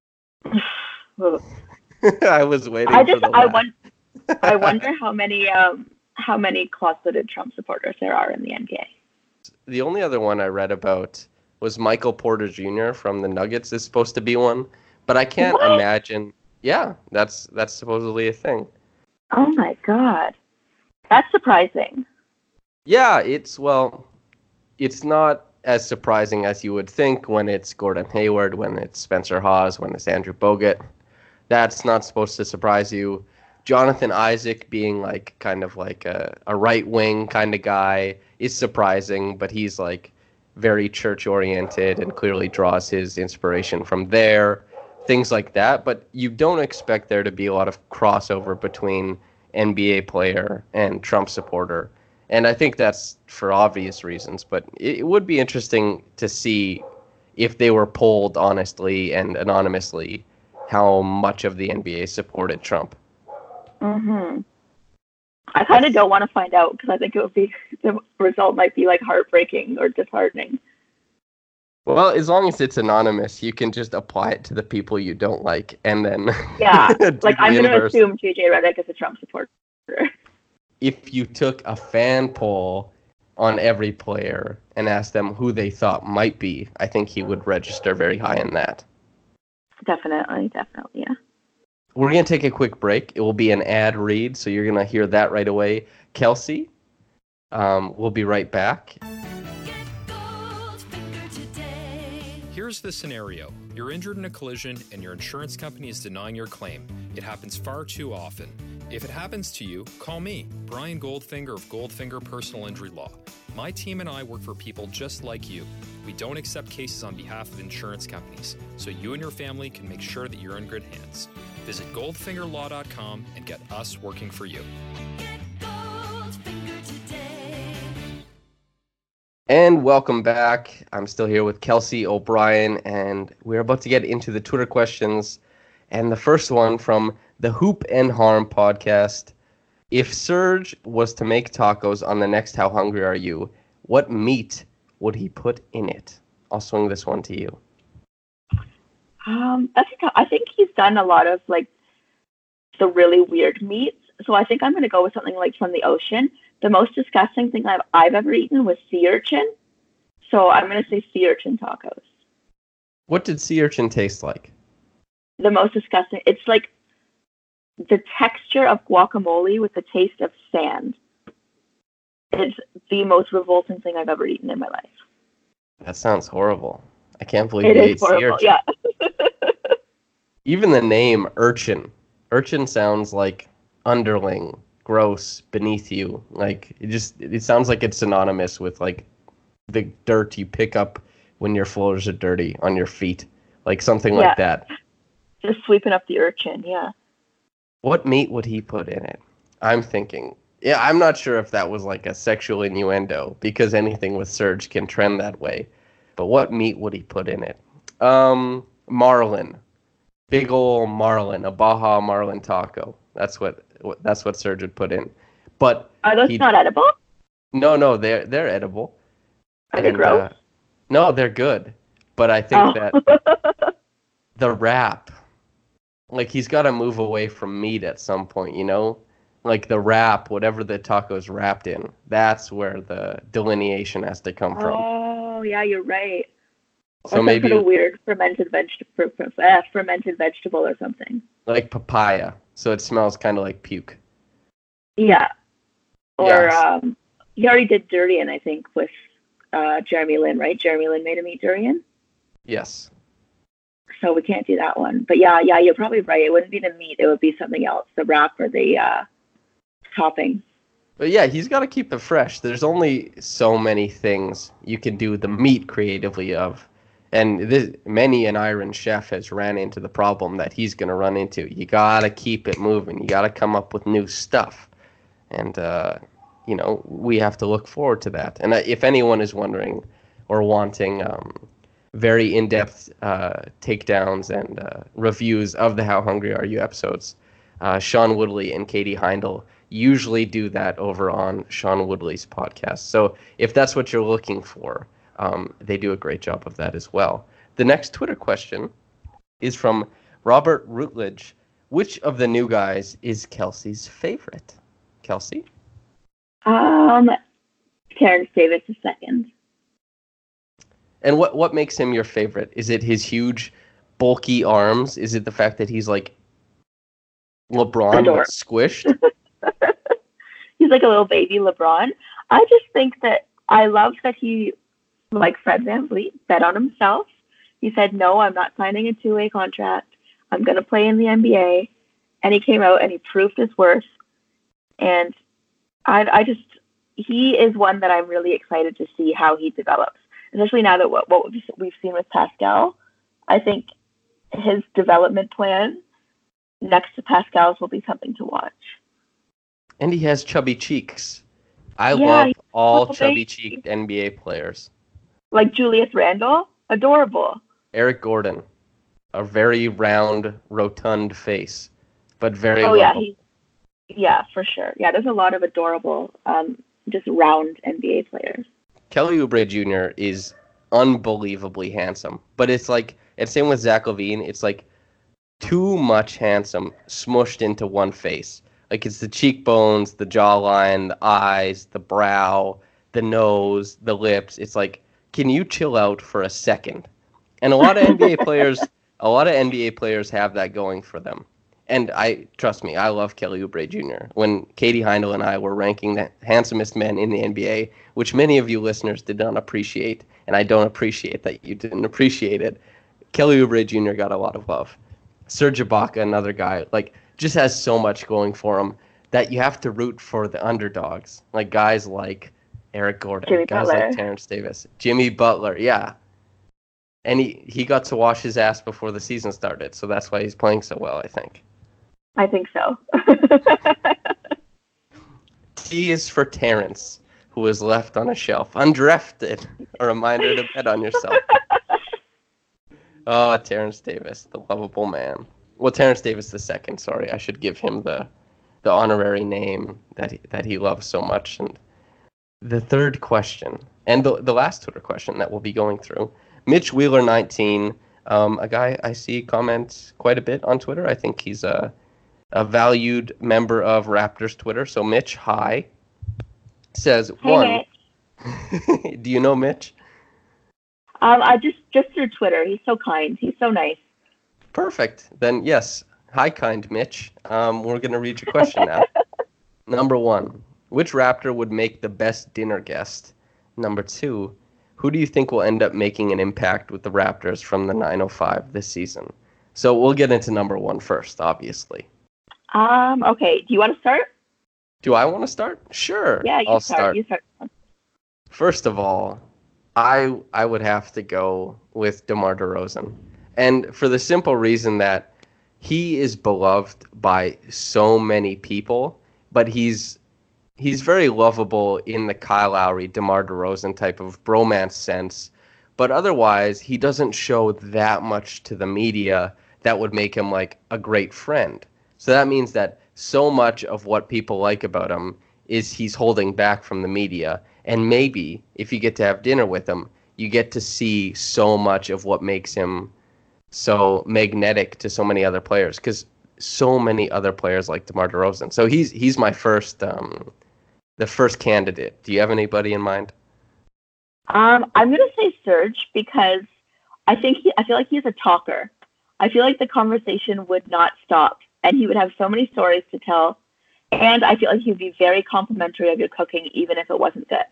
S4: I was waiting
S5: I
S4: for
S5: just
S4: the
S5: I
S4: laugh.
S5: wonder I wonder how many um how many closeted Trump supporters there are in the N B A.
S4: The only other one I read about was Michael Porter Junior from the Nuggets is supposed to be one, but I can't
S5: What?
S4: imagine. Yeah, that's that's supposedly a thing.
S5: Oh my god, that's surprising.
S4: Yeah, it's, well, it's not as surprising as you would think when it's Gordon Hayward, when it's Spencer Hawes, when it's Andrew Bogut. That's not supposed to surprise you. Jonathan Isaac being like kind of like a, a right-wing kind of guy is surprising, but he's like very church-oriented and clearly draws his inspiration from there, things like that. But you don't expect there to be a lot of crossover between N B A player and Trump supporter. And I think that's for obvious reasons, but it would be interesting to see if they were polled honestly and anonymously how much of the N B A supported Trump.
S5: Mhm. I kind of don't want to find out because I think it would be the result might be like heartbreaking or disheartening.
S4: Well, as long as it's anonymous, you can just apply it to the people you don't like, and then
S5: Yeah,
S4: do
S5: like
S4: the
S5: I'm going to
S4: inverse.
S5: assume J J Redick is a Trump supporter.
S4: If you took a fan poll on every player and asked them who they thought might be, I think he would register very high in that.
S5: Definitely, definitely, yeah.
S4: we're going to take a quick break. It will be an ad read, so you're going to hear that right away. Kelsey, um, we'll be right back.
S7: Here's the scenario. You're injured in a collision and your insurance company is denying your claim. It happens far too often. If it happens to you, call me, Brian Goldfinger of Goldfinger Personal Injury Law. My team and I work for people just like you. We don't accept cases on behalf of insurance companies, so you and your family can make sure that you're in good hands. Visit goldfinger law dot com and get us working for you.
S4: And welcome back. I'm still here with Kelsey O'Brien, and we're about to get into the Twitter questions. And the first one from the Hoop and Harm podcast. If Serge was to make tacos on the next How Hungry Are You, what meat would he put in it? I'll swing this one to you.
S5: Um, that's a tough- I think he's done a lot of like the really weird meats. So I think I'm going to go with something like from the ocean. The most disgusting thing I've, I've ever eaten was sea urchin. So I'm going to say sea urchin tacos.
S4: What did sea urchin taste like?
S5: The most disgusting. It's like the texture of guacamole with the taste of sand. It's the most revolting thing I've ever eaten in my life.
S4: That sounds horrible. I can't believe
S5: It
S4: you
S5: is
S4: ate sea
S5: horrible,
S4: urchin.
S5: yeah.
S4: Even the name urchin. Urchin sounds like underling, gross, beneath you. Like it just it sounds like it's synonymous with like the dirt you pick up when your floors are dirty on your feet. Like something
S5: Yeah.
S4: like that.
S5: Just sweeping up the urchin, yeah.
S4: What meat would he put in it? I'm thinking. Yeah, I'm not sure if that was like a sexual innuendo because anything with Serge can trend that way. But what meat would he put in it? Um, marlin. Big ol' marlin, a Baja marlin taco. That's what that's what Serge would put in. But
S5: Are those
S4: he'd-
S5: not edible?
S4: No, no, they're they're edible.
S5: Are they
S4: And,
S5: gross?
S4: uh, no, they're good. But I think
S5: Oh.
S4: that the wrap, like he's got to move away from meat at some point, you know? Like the wrap, whatever the taco's wrapped in, that's where the delineation has to come from.
S5: Oh, yeah, you're right.
S4: So
S5: or some
S4: maybe
S5: sort of weird fermented vegetable, uh, fermented vegetable or something.
S4: like papaya, so it smells kind of like puke.
S5: Yeah. Or
S4: Yes.
S5: um, he already did durian, I think, with uh, Jeremy Lin, right? Jeremy Lin made him eat durian,
S4: Yes.
S5: so we can't do that one. But yeah, yeah, you're probably right. It wouldn't be the meat; it would be something else, the wrap or the uh, topping.
S4: But yeah, he's got to keep it fresh. There's only so many things you can do the meat creatively of. And this, many an Iron chef has ran into the problem that he's going to run into. You got to keep it moving. You got to come up with new stuff. And, uh, you know, we have to look forward to that. And uh, if anyone is wondering or wanting um, very in-depth uh, takedowns and uh, reviews of the How Hungry Are You episodes, uh, Sean Woodley and Katie Heindel usually do that over on Sean Woodley's podcast. So if that's what you're looking for, um, they do a great job of that as well. The next Twitter question is from Robert Rutledge. Which of the new guys is Kelsey's favorite? Kelsey?
S5: Um, Terrence Davis is second.
S4: And what, what makes him your favorite? Is it his huge, bulky arms? Is it the fact that he's like LeBron
S5: Adore.
S4: but squished?
S5: He's like a little baby LeBron. I just think that I love that he, like Fred VanVleet, bet on himself. He said, no, I'm not signing a two-way contract. I'm going to play in the N B A. And he came out and he proved his worth. And I, I just, he is one that I'm really excited to see how he develops, especially now that what, what we've seen with Pascal. I think his development plan next to Pascal's will be something to watch.
S4: And he has chubby cheeks. I
S5: Yeah,
S4: love
S5: he's
S4: all
S5: so
S4: chubby-cheeked N B A players.
S5: Like Julius Randle, adorable.
S4: Eric Gordon, a very round, rotund face, but very
S5: Oh yeah,
S4: lovable.
S5: he's yeah, for sure. Yeah, there's a lot of adorable, um, just round N B A players.
S4: Kelly Oubre Junior is unbelievably handsome, but it's like, and same with Zach LaVine, it's like too much handsome smushed into one face. Like it's the cheekbones, the jawline, the eyes, the brow, the nose, the lips. It's like, can you chill out for a second? And a lot of N B A players, a lot of N B A players have that going for them. And I trust me, I love Kelly Oubre Junior When Katie Heindel and I were ranking the handsomest men in the N B A, which many of you listeners did not appreciate, and I don't appreciate that you didn't appreciate it, Kelly Oubre Junior got a lot of love. Serge Ibaka, another guy, like just has so much going for him that you have to root for the underdogs, like guys like Eric Gordon,
S5: Jimmy
S4: guys
S5: Butler.
S4: like Terrence Davis, Jimmy Butler, yeah. And he, he got to wash his ass before the season started, so that's why he's playing so well, I think.
S5: I think so.
S4: T is for Terrence, who was left on a shelf, undrafted. A reminder to bet on yourself. Oh, Terrence Davis, the lovable man. Well, Terrence Davis the second. Sorry, I should give him the the honorary name that he, that he loves so much. And the third question, and the the last Twitter question that we'll be going through. Mitch Wheeler nineteen, um, a guy I see comment quite a bit on Twitter. I think he's a a valued member of Raptors Twitter. So Mitch, hi, says
S5: Hey,
S4: one.
S5: Mitch.
S4: Do you know Mitch?
S5: Um, I just just through Twitter. He's so kind. He's so nice.
S4: Perfect. Then yes, hi, kind Mitch. Um, we're gonna read your question now. Number one, which Raptor would make the best dinner guest? Number two, who do you think will end up making an impact with the Raptors from the nine oh five this season? So we'll get into number one first, obviously.
S5: Um. Okay. Do you want to start?
S4: Do I want to start? Sure.
S5: Yeah, you
S4: I'll
S5: start.
S4: start.
S5: You start.
S4: First of all, I I would have to go with DeMar DeRozan. And for the simple reason that he is beloved by so many people, but he's he's very lovable in the Kyle Lowry, DeMar DeRozan type of bromance sense. But otherwise, he doesn't show that much to the media that would make him like a great friend. So that means that so much of what people like about him is he's holding back from the media. And maybe if you get to have dinner with him, you get to see so much of what makes him so magnetic to so many other players, because so many other players like DeMar DeRozan. So he's he's my first um, the first candidate. Do you have anybody in mind?
S5: Um, I'm gonna say Serge because I think he, I feel like he's a talker. I feel like the conversation would not stop, and he would have so many stories to tell. And I feel like he'd be very complimentary of your cooking, even if it wasn't good.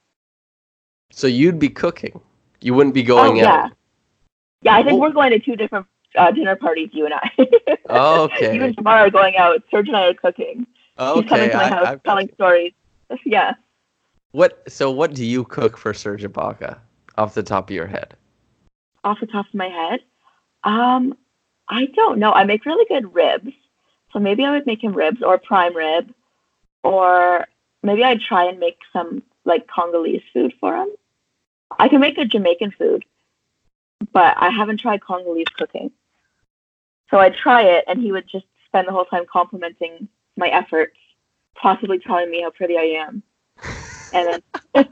S4: So you'd be cooking. You wouldn't be going
S5: oh, yeah.
S4: out.
S5: Yeah, I think
S4: Well-
S5: we're going to two different uh, dinner parties, you and I.
S4: Okay.
S5: You and Tamara are going out. Serge and I are cooking. He's coming
S4: Okay.
S5: to my
S4: I,
S5: house
S4: I've got
S5: telling
S4: you.
S5: stories. Yeah.
S4: What? So what do you cook for Serge Ibaka off the top of your head?
S5: Off the top of my head, um, I don't know. I make really good ribs, so maybe I would make him ribs or prime rib, or maybe I'd try and make some like Congolese food for him. I can make a Jamaican food, but I haven't tried Congolese cooking. So I'd try it, and he would just spend the whole time complimenting my efforts, possibly telling me how pretty I am, and then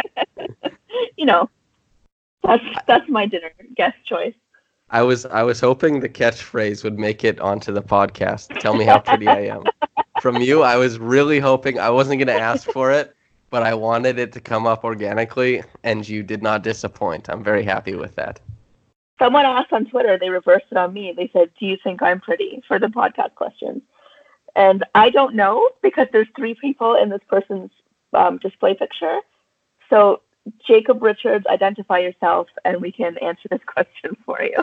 S5: you know. That's that's my dinner guest choice.
S4: I was I was hoping the catchphrase would make it onto the podcast. Tell me how pretty I am. From you, I was really hoping. I wasn't going to ask for it, but I wanted it to come up organically, and you did not disappoint. I'm very happy with that.
S5: Someone asked on Twitter, they reversed it on me. They said, "Do you think I'm pretty?" for the podcast question. And I don't know, because there's three people in this person's um, display picture. So Jacob Richards, identify yourself, and we can answer this question for you.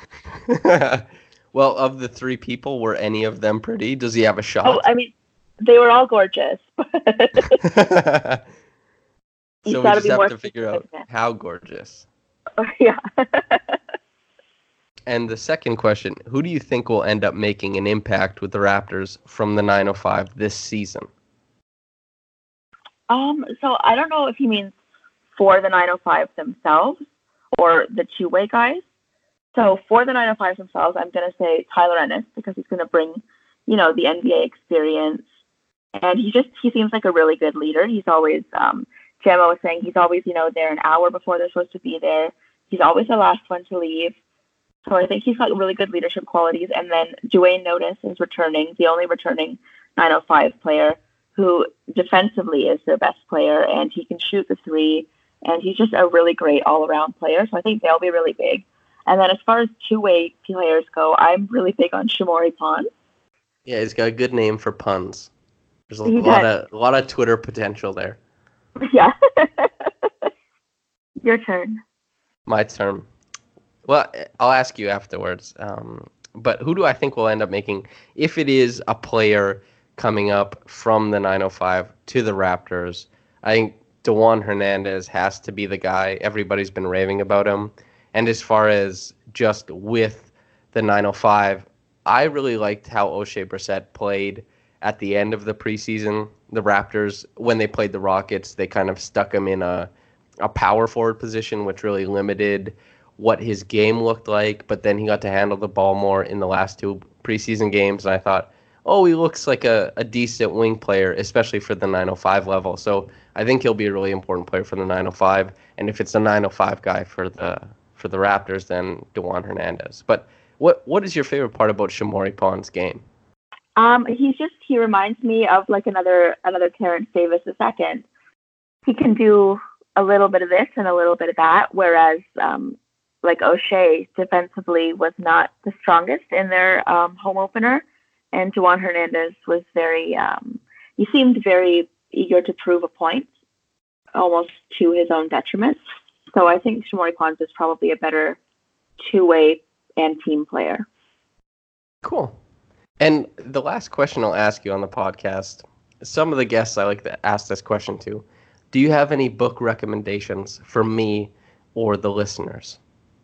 S4: Well, of the three people, were any of them pretty? Does he have a shot?
S5: Oh, I mean, they were all gorgeous.
S4: So
S5: You've
S4: we
S5: gotta
S4: just
S5: be
S4: have
S5: more
S4: to figure out
S5: specific.
S4: how gorgeous.
S5: Yeah.
S4: And the second question, who do you think will end up making an impact with the Raptors from the nine oh five this season?
S5: Um. So I don't know if he means for the nine oh five themselves or the two-way guys. So for the nine oh five themselves, I'm going to say Tyler Ennis, because he's going to bring, you know, the N B A experience. And he just, he seems like a really good leader. He's always, um, Gemma was saying, he's always, you know, there an hour before they're supposed to be there. He's always the last one to leave. So I think he's got really good leadership qualities. And then Dwayne Notice is returning, the only returning nine oh five player who defensively is their best player, and he can shoot the three. And he's just a really great all-around player. So I think they'll be really big. And then as far as two-way players go, I'm really big on Shamori Pond.
S4: Yeah, he's got a good name for puns. There's a
S5: He
S4: lot
S5: does.
S4: of a lot of Twitter potential there.
S5: Yeah. Your turn.
S4: My turn. Well, I'll ask you afterwards. Um, but who do I think will end up making, if it is a player coming up from the nine oh five to the Raptors, I think DeJuan Hernandez has to be the guy. Everybody's been raving about him. And as far as just with the nine oh five, I really liked how O'Shea Brissett played at the end of the preseason. The Raptors, when they played the Rockets, they kind of stuck him in a, a power forward position, which really limited what his game looked like. But then he got to handle the ball more in the last two preseason games. And I thought, oh, he looks like a, a decent wing player, especially for the nine oh five level. So I think he'll be a really important player for the nine oh five. And if it's a nine oh five guy for the for the Raptors, then DeJuan Hernandez. But what what is your favorite part about Shamorie Pond's game?
S5: Um, he's just he reminds me of like another another Terrence Davis the second. He can do a little bit of this and a little bit of that, whereas um, like O'Shea defensively was not the strongest in their um, home opener, and DeJuan Hernandez was very um, he seemed very eager to prove a point, almost to his own detriment. So I think Shamorie Pond is probably a better two-way and team player.
S4: Cool. And the last question I'll ask you on the podcast, some of the guests I like to ask this question to, do you have any book recommendations for me or the listeners?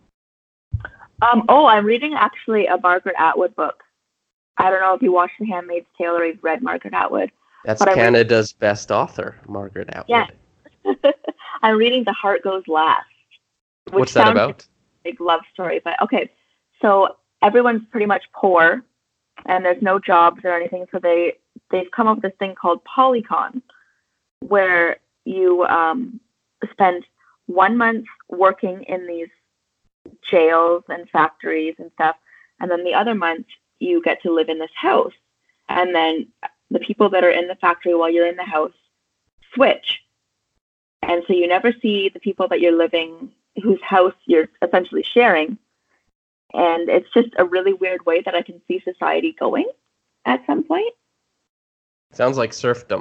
S5: Um, oh, I'm reading actually a Margaret Atwood book. I don't know if you watched The Handmaid's Tale or you've read Margaret Atwood.
S4: That's
S5: but
S4: Canada's read... best author, Margaret Atwood.
S5: Yeah. I'm reading The Heart Goes Last. Which
S4: What's that about?
S5: Like a big love story, but okay. So everyone's pretty much poor, and there's no jobs or anything. So they they've come up with this thing called Polycon, where you um, spend one month working in these jails and factories and stuff, and then the other month you get to live in this house. And then the people that are in the factory while you're in the house switch. And so you never see the people that you're living, whose house you're essentially sharing. And it's just a really weird way that I can see society going at some point.
S4: Sounds like serfdom.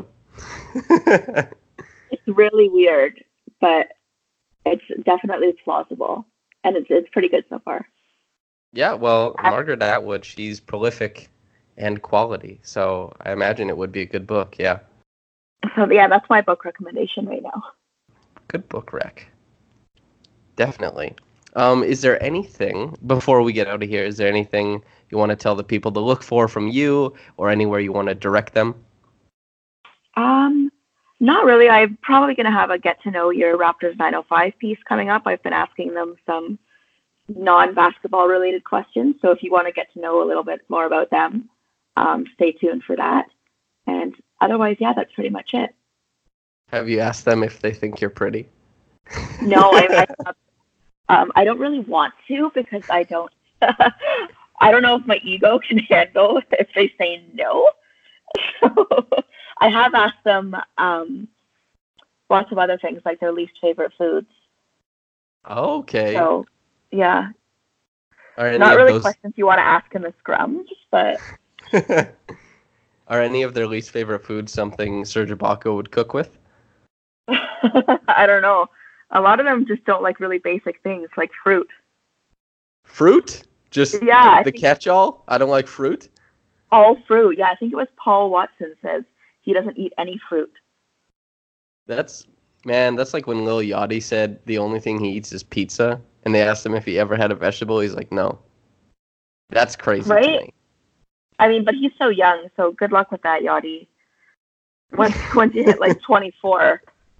S5: It's really weird, but it's definitely plausible. And it's it's pretty good so far.
S4: Yeah, well, Margaret Atwood, she's prolific and quality. So I imagine it would be a good book, yeah.
S5: So yeah, that's my book recommendation right now.
S4: Good book rec. Definitely. Um, is there anything, before we get out of here, is there anything you want to tell the people to look for from you or anywhere you want to direct them?
S5: Um, not really. I'm probably going to have a get to know your Raptors nine oh five piece coming up. I've been asking them some non-basketball related questions. So if you want to get to know a little bit more about them, um, stay tuned for that. And otherwise, yeah, that's pretty much it.
S4: Have you asked them if they think you're pretty?
S5: No, I, I, um, I don't really want to because I don't. I don't know if my ego can handle if they say no. So I have asked them um, lots of other things, like their least favorite foods.
S4: Okay.
S5: So, yeah.
S4: Are any
S5: Not
S4: of
S5: really
S4: those...
S5: questions you want to ask in the scrums, but...
S4: Are any of their least favorite foods something Serge Ibaka would cook with?
S5: I don't know. A lot of them just don't like really basic things, like fruit.
S4: Fruit? Just
S5: yeah,
S4: the, the catch-all? I don't like fruit?
S5: All fruit. Yeah, I think it was Paul Watson says he doesn't eat any fruit.
S4: That's, man, that's like when Lil Yachty said the only thing he eats is pizza, and they asked him if he ever had a vegetable. He's like, no. That's crazy
S5: right?
S4: to me.
S5: I mean, but he's so young, so good luck with that, Yachty. Once, once you hit like twenty-four,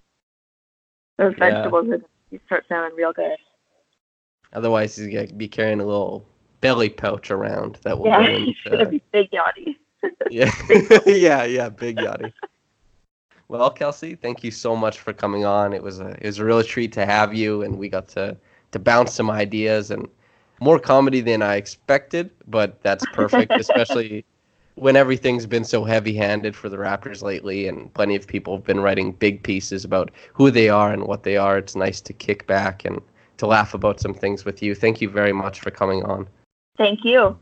S5: those
S4: Yeah.
S5: vegetables, you start sounding real good.
S4: Otherwise, he's going to be carrying a little belly pouch around that will
S5: Yeah,
S4: go
S5: he's
S4: into...
S5: going to be big Yachty.
S4: Yeah, yeah, yeah, big Yachty. Well, Kelsey, thank you so much for coming on. It was a it was a real treat to have you, and we got to, to bounce some ideas and more comedy than I expected, but that's perfect, especially when everything's been so heavy-handed for the Raptors lately, and plenty of people have been writing big pieces about who they are and what they are. It's nice to kick back and to laugh about some things with you. Thank you very much for coming on.
S5: Thank you.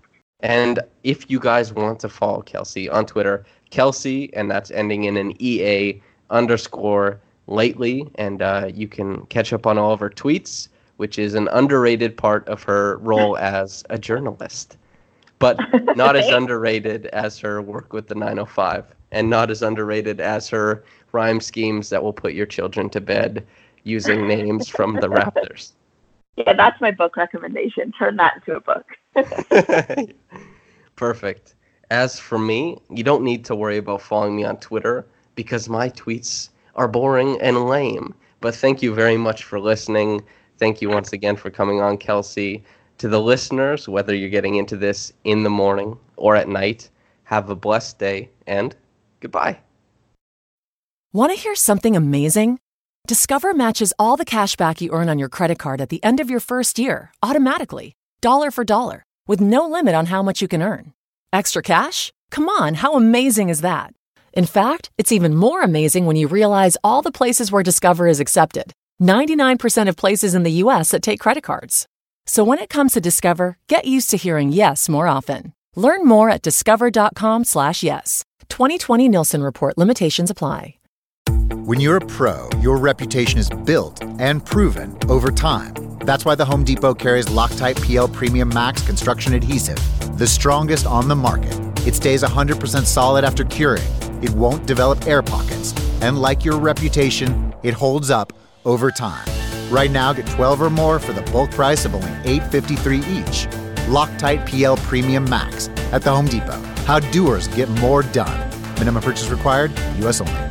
S4: And if you guys want to follow Kelsey on Twitter, Kelsey, and that's ending in an E A underscore lately, and uh, you can catch up on all of her tweets, which is an underrated part of her role as a journalist, but not as underrated as her work with the nine oh five, and not as underrated as her rhyme schemes that will put your children to bed using names from the Raptors.
S5: Yeah, that's my book recommendation. Turn that into a book.
S4: Perfect. As for me, you don't need to worry about following me on Twitter because my tweets are boring and lame. But thank you very much for listening. Thank you once again for coming on, Kelsey. To the listeners, whether you're getting into this in the morning or at night, have a blessed day and goodbye.
S1: Want to hear something amazing? Discover matches all the cash back you earn on your credit card at the end of your first year automatically, dollar for dollar, with no limit on how much you can earn. Extra cash? Come on, how amazing is that? In fact, it's even more amazing when you realize all the places where Discover is accepted. ninety-nine percent of places in the U S that take credit cards. So when it comes to Discover, get used to hearing yes more often. Learn more at discover.com slash yes. twenty twenty Nielsen Report limitations apply.
S2: When you're a pro, your reputation is built and proven over time. That's why the Home Depot carries Loctite P L Premium Max Construction Adhesive, the strongest on the market. It stays one hundred percent solid after curing. It won't develop air pockets. And like your reputation, it holds up over time. Right now, get twelve or more for the bulk price of only eight dollars and fifty-three cents each. Loctite P L Premium Max at the Home Depot. How doers get more done. Minimum purchase required, U S only.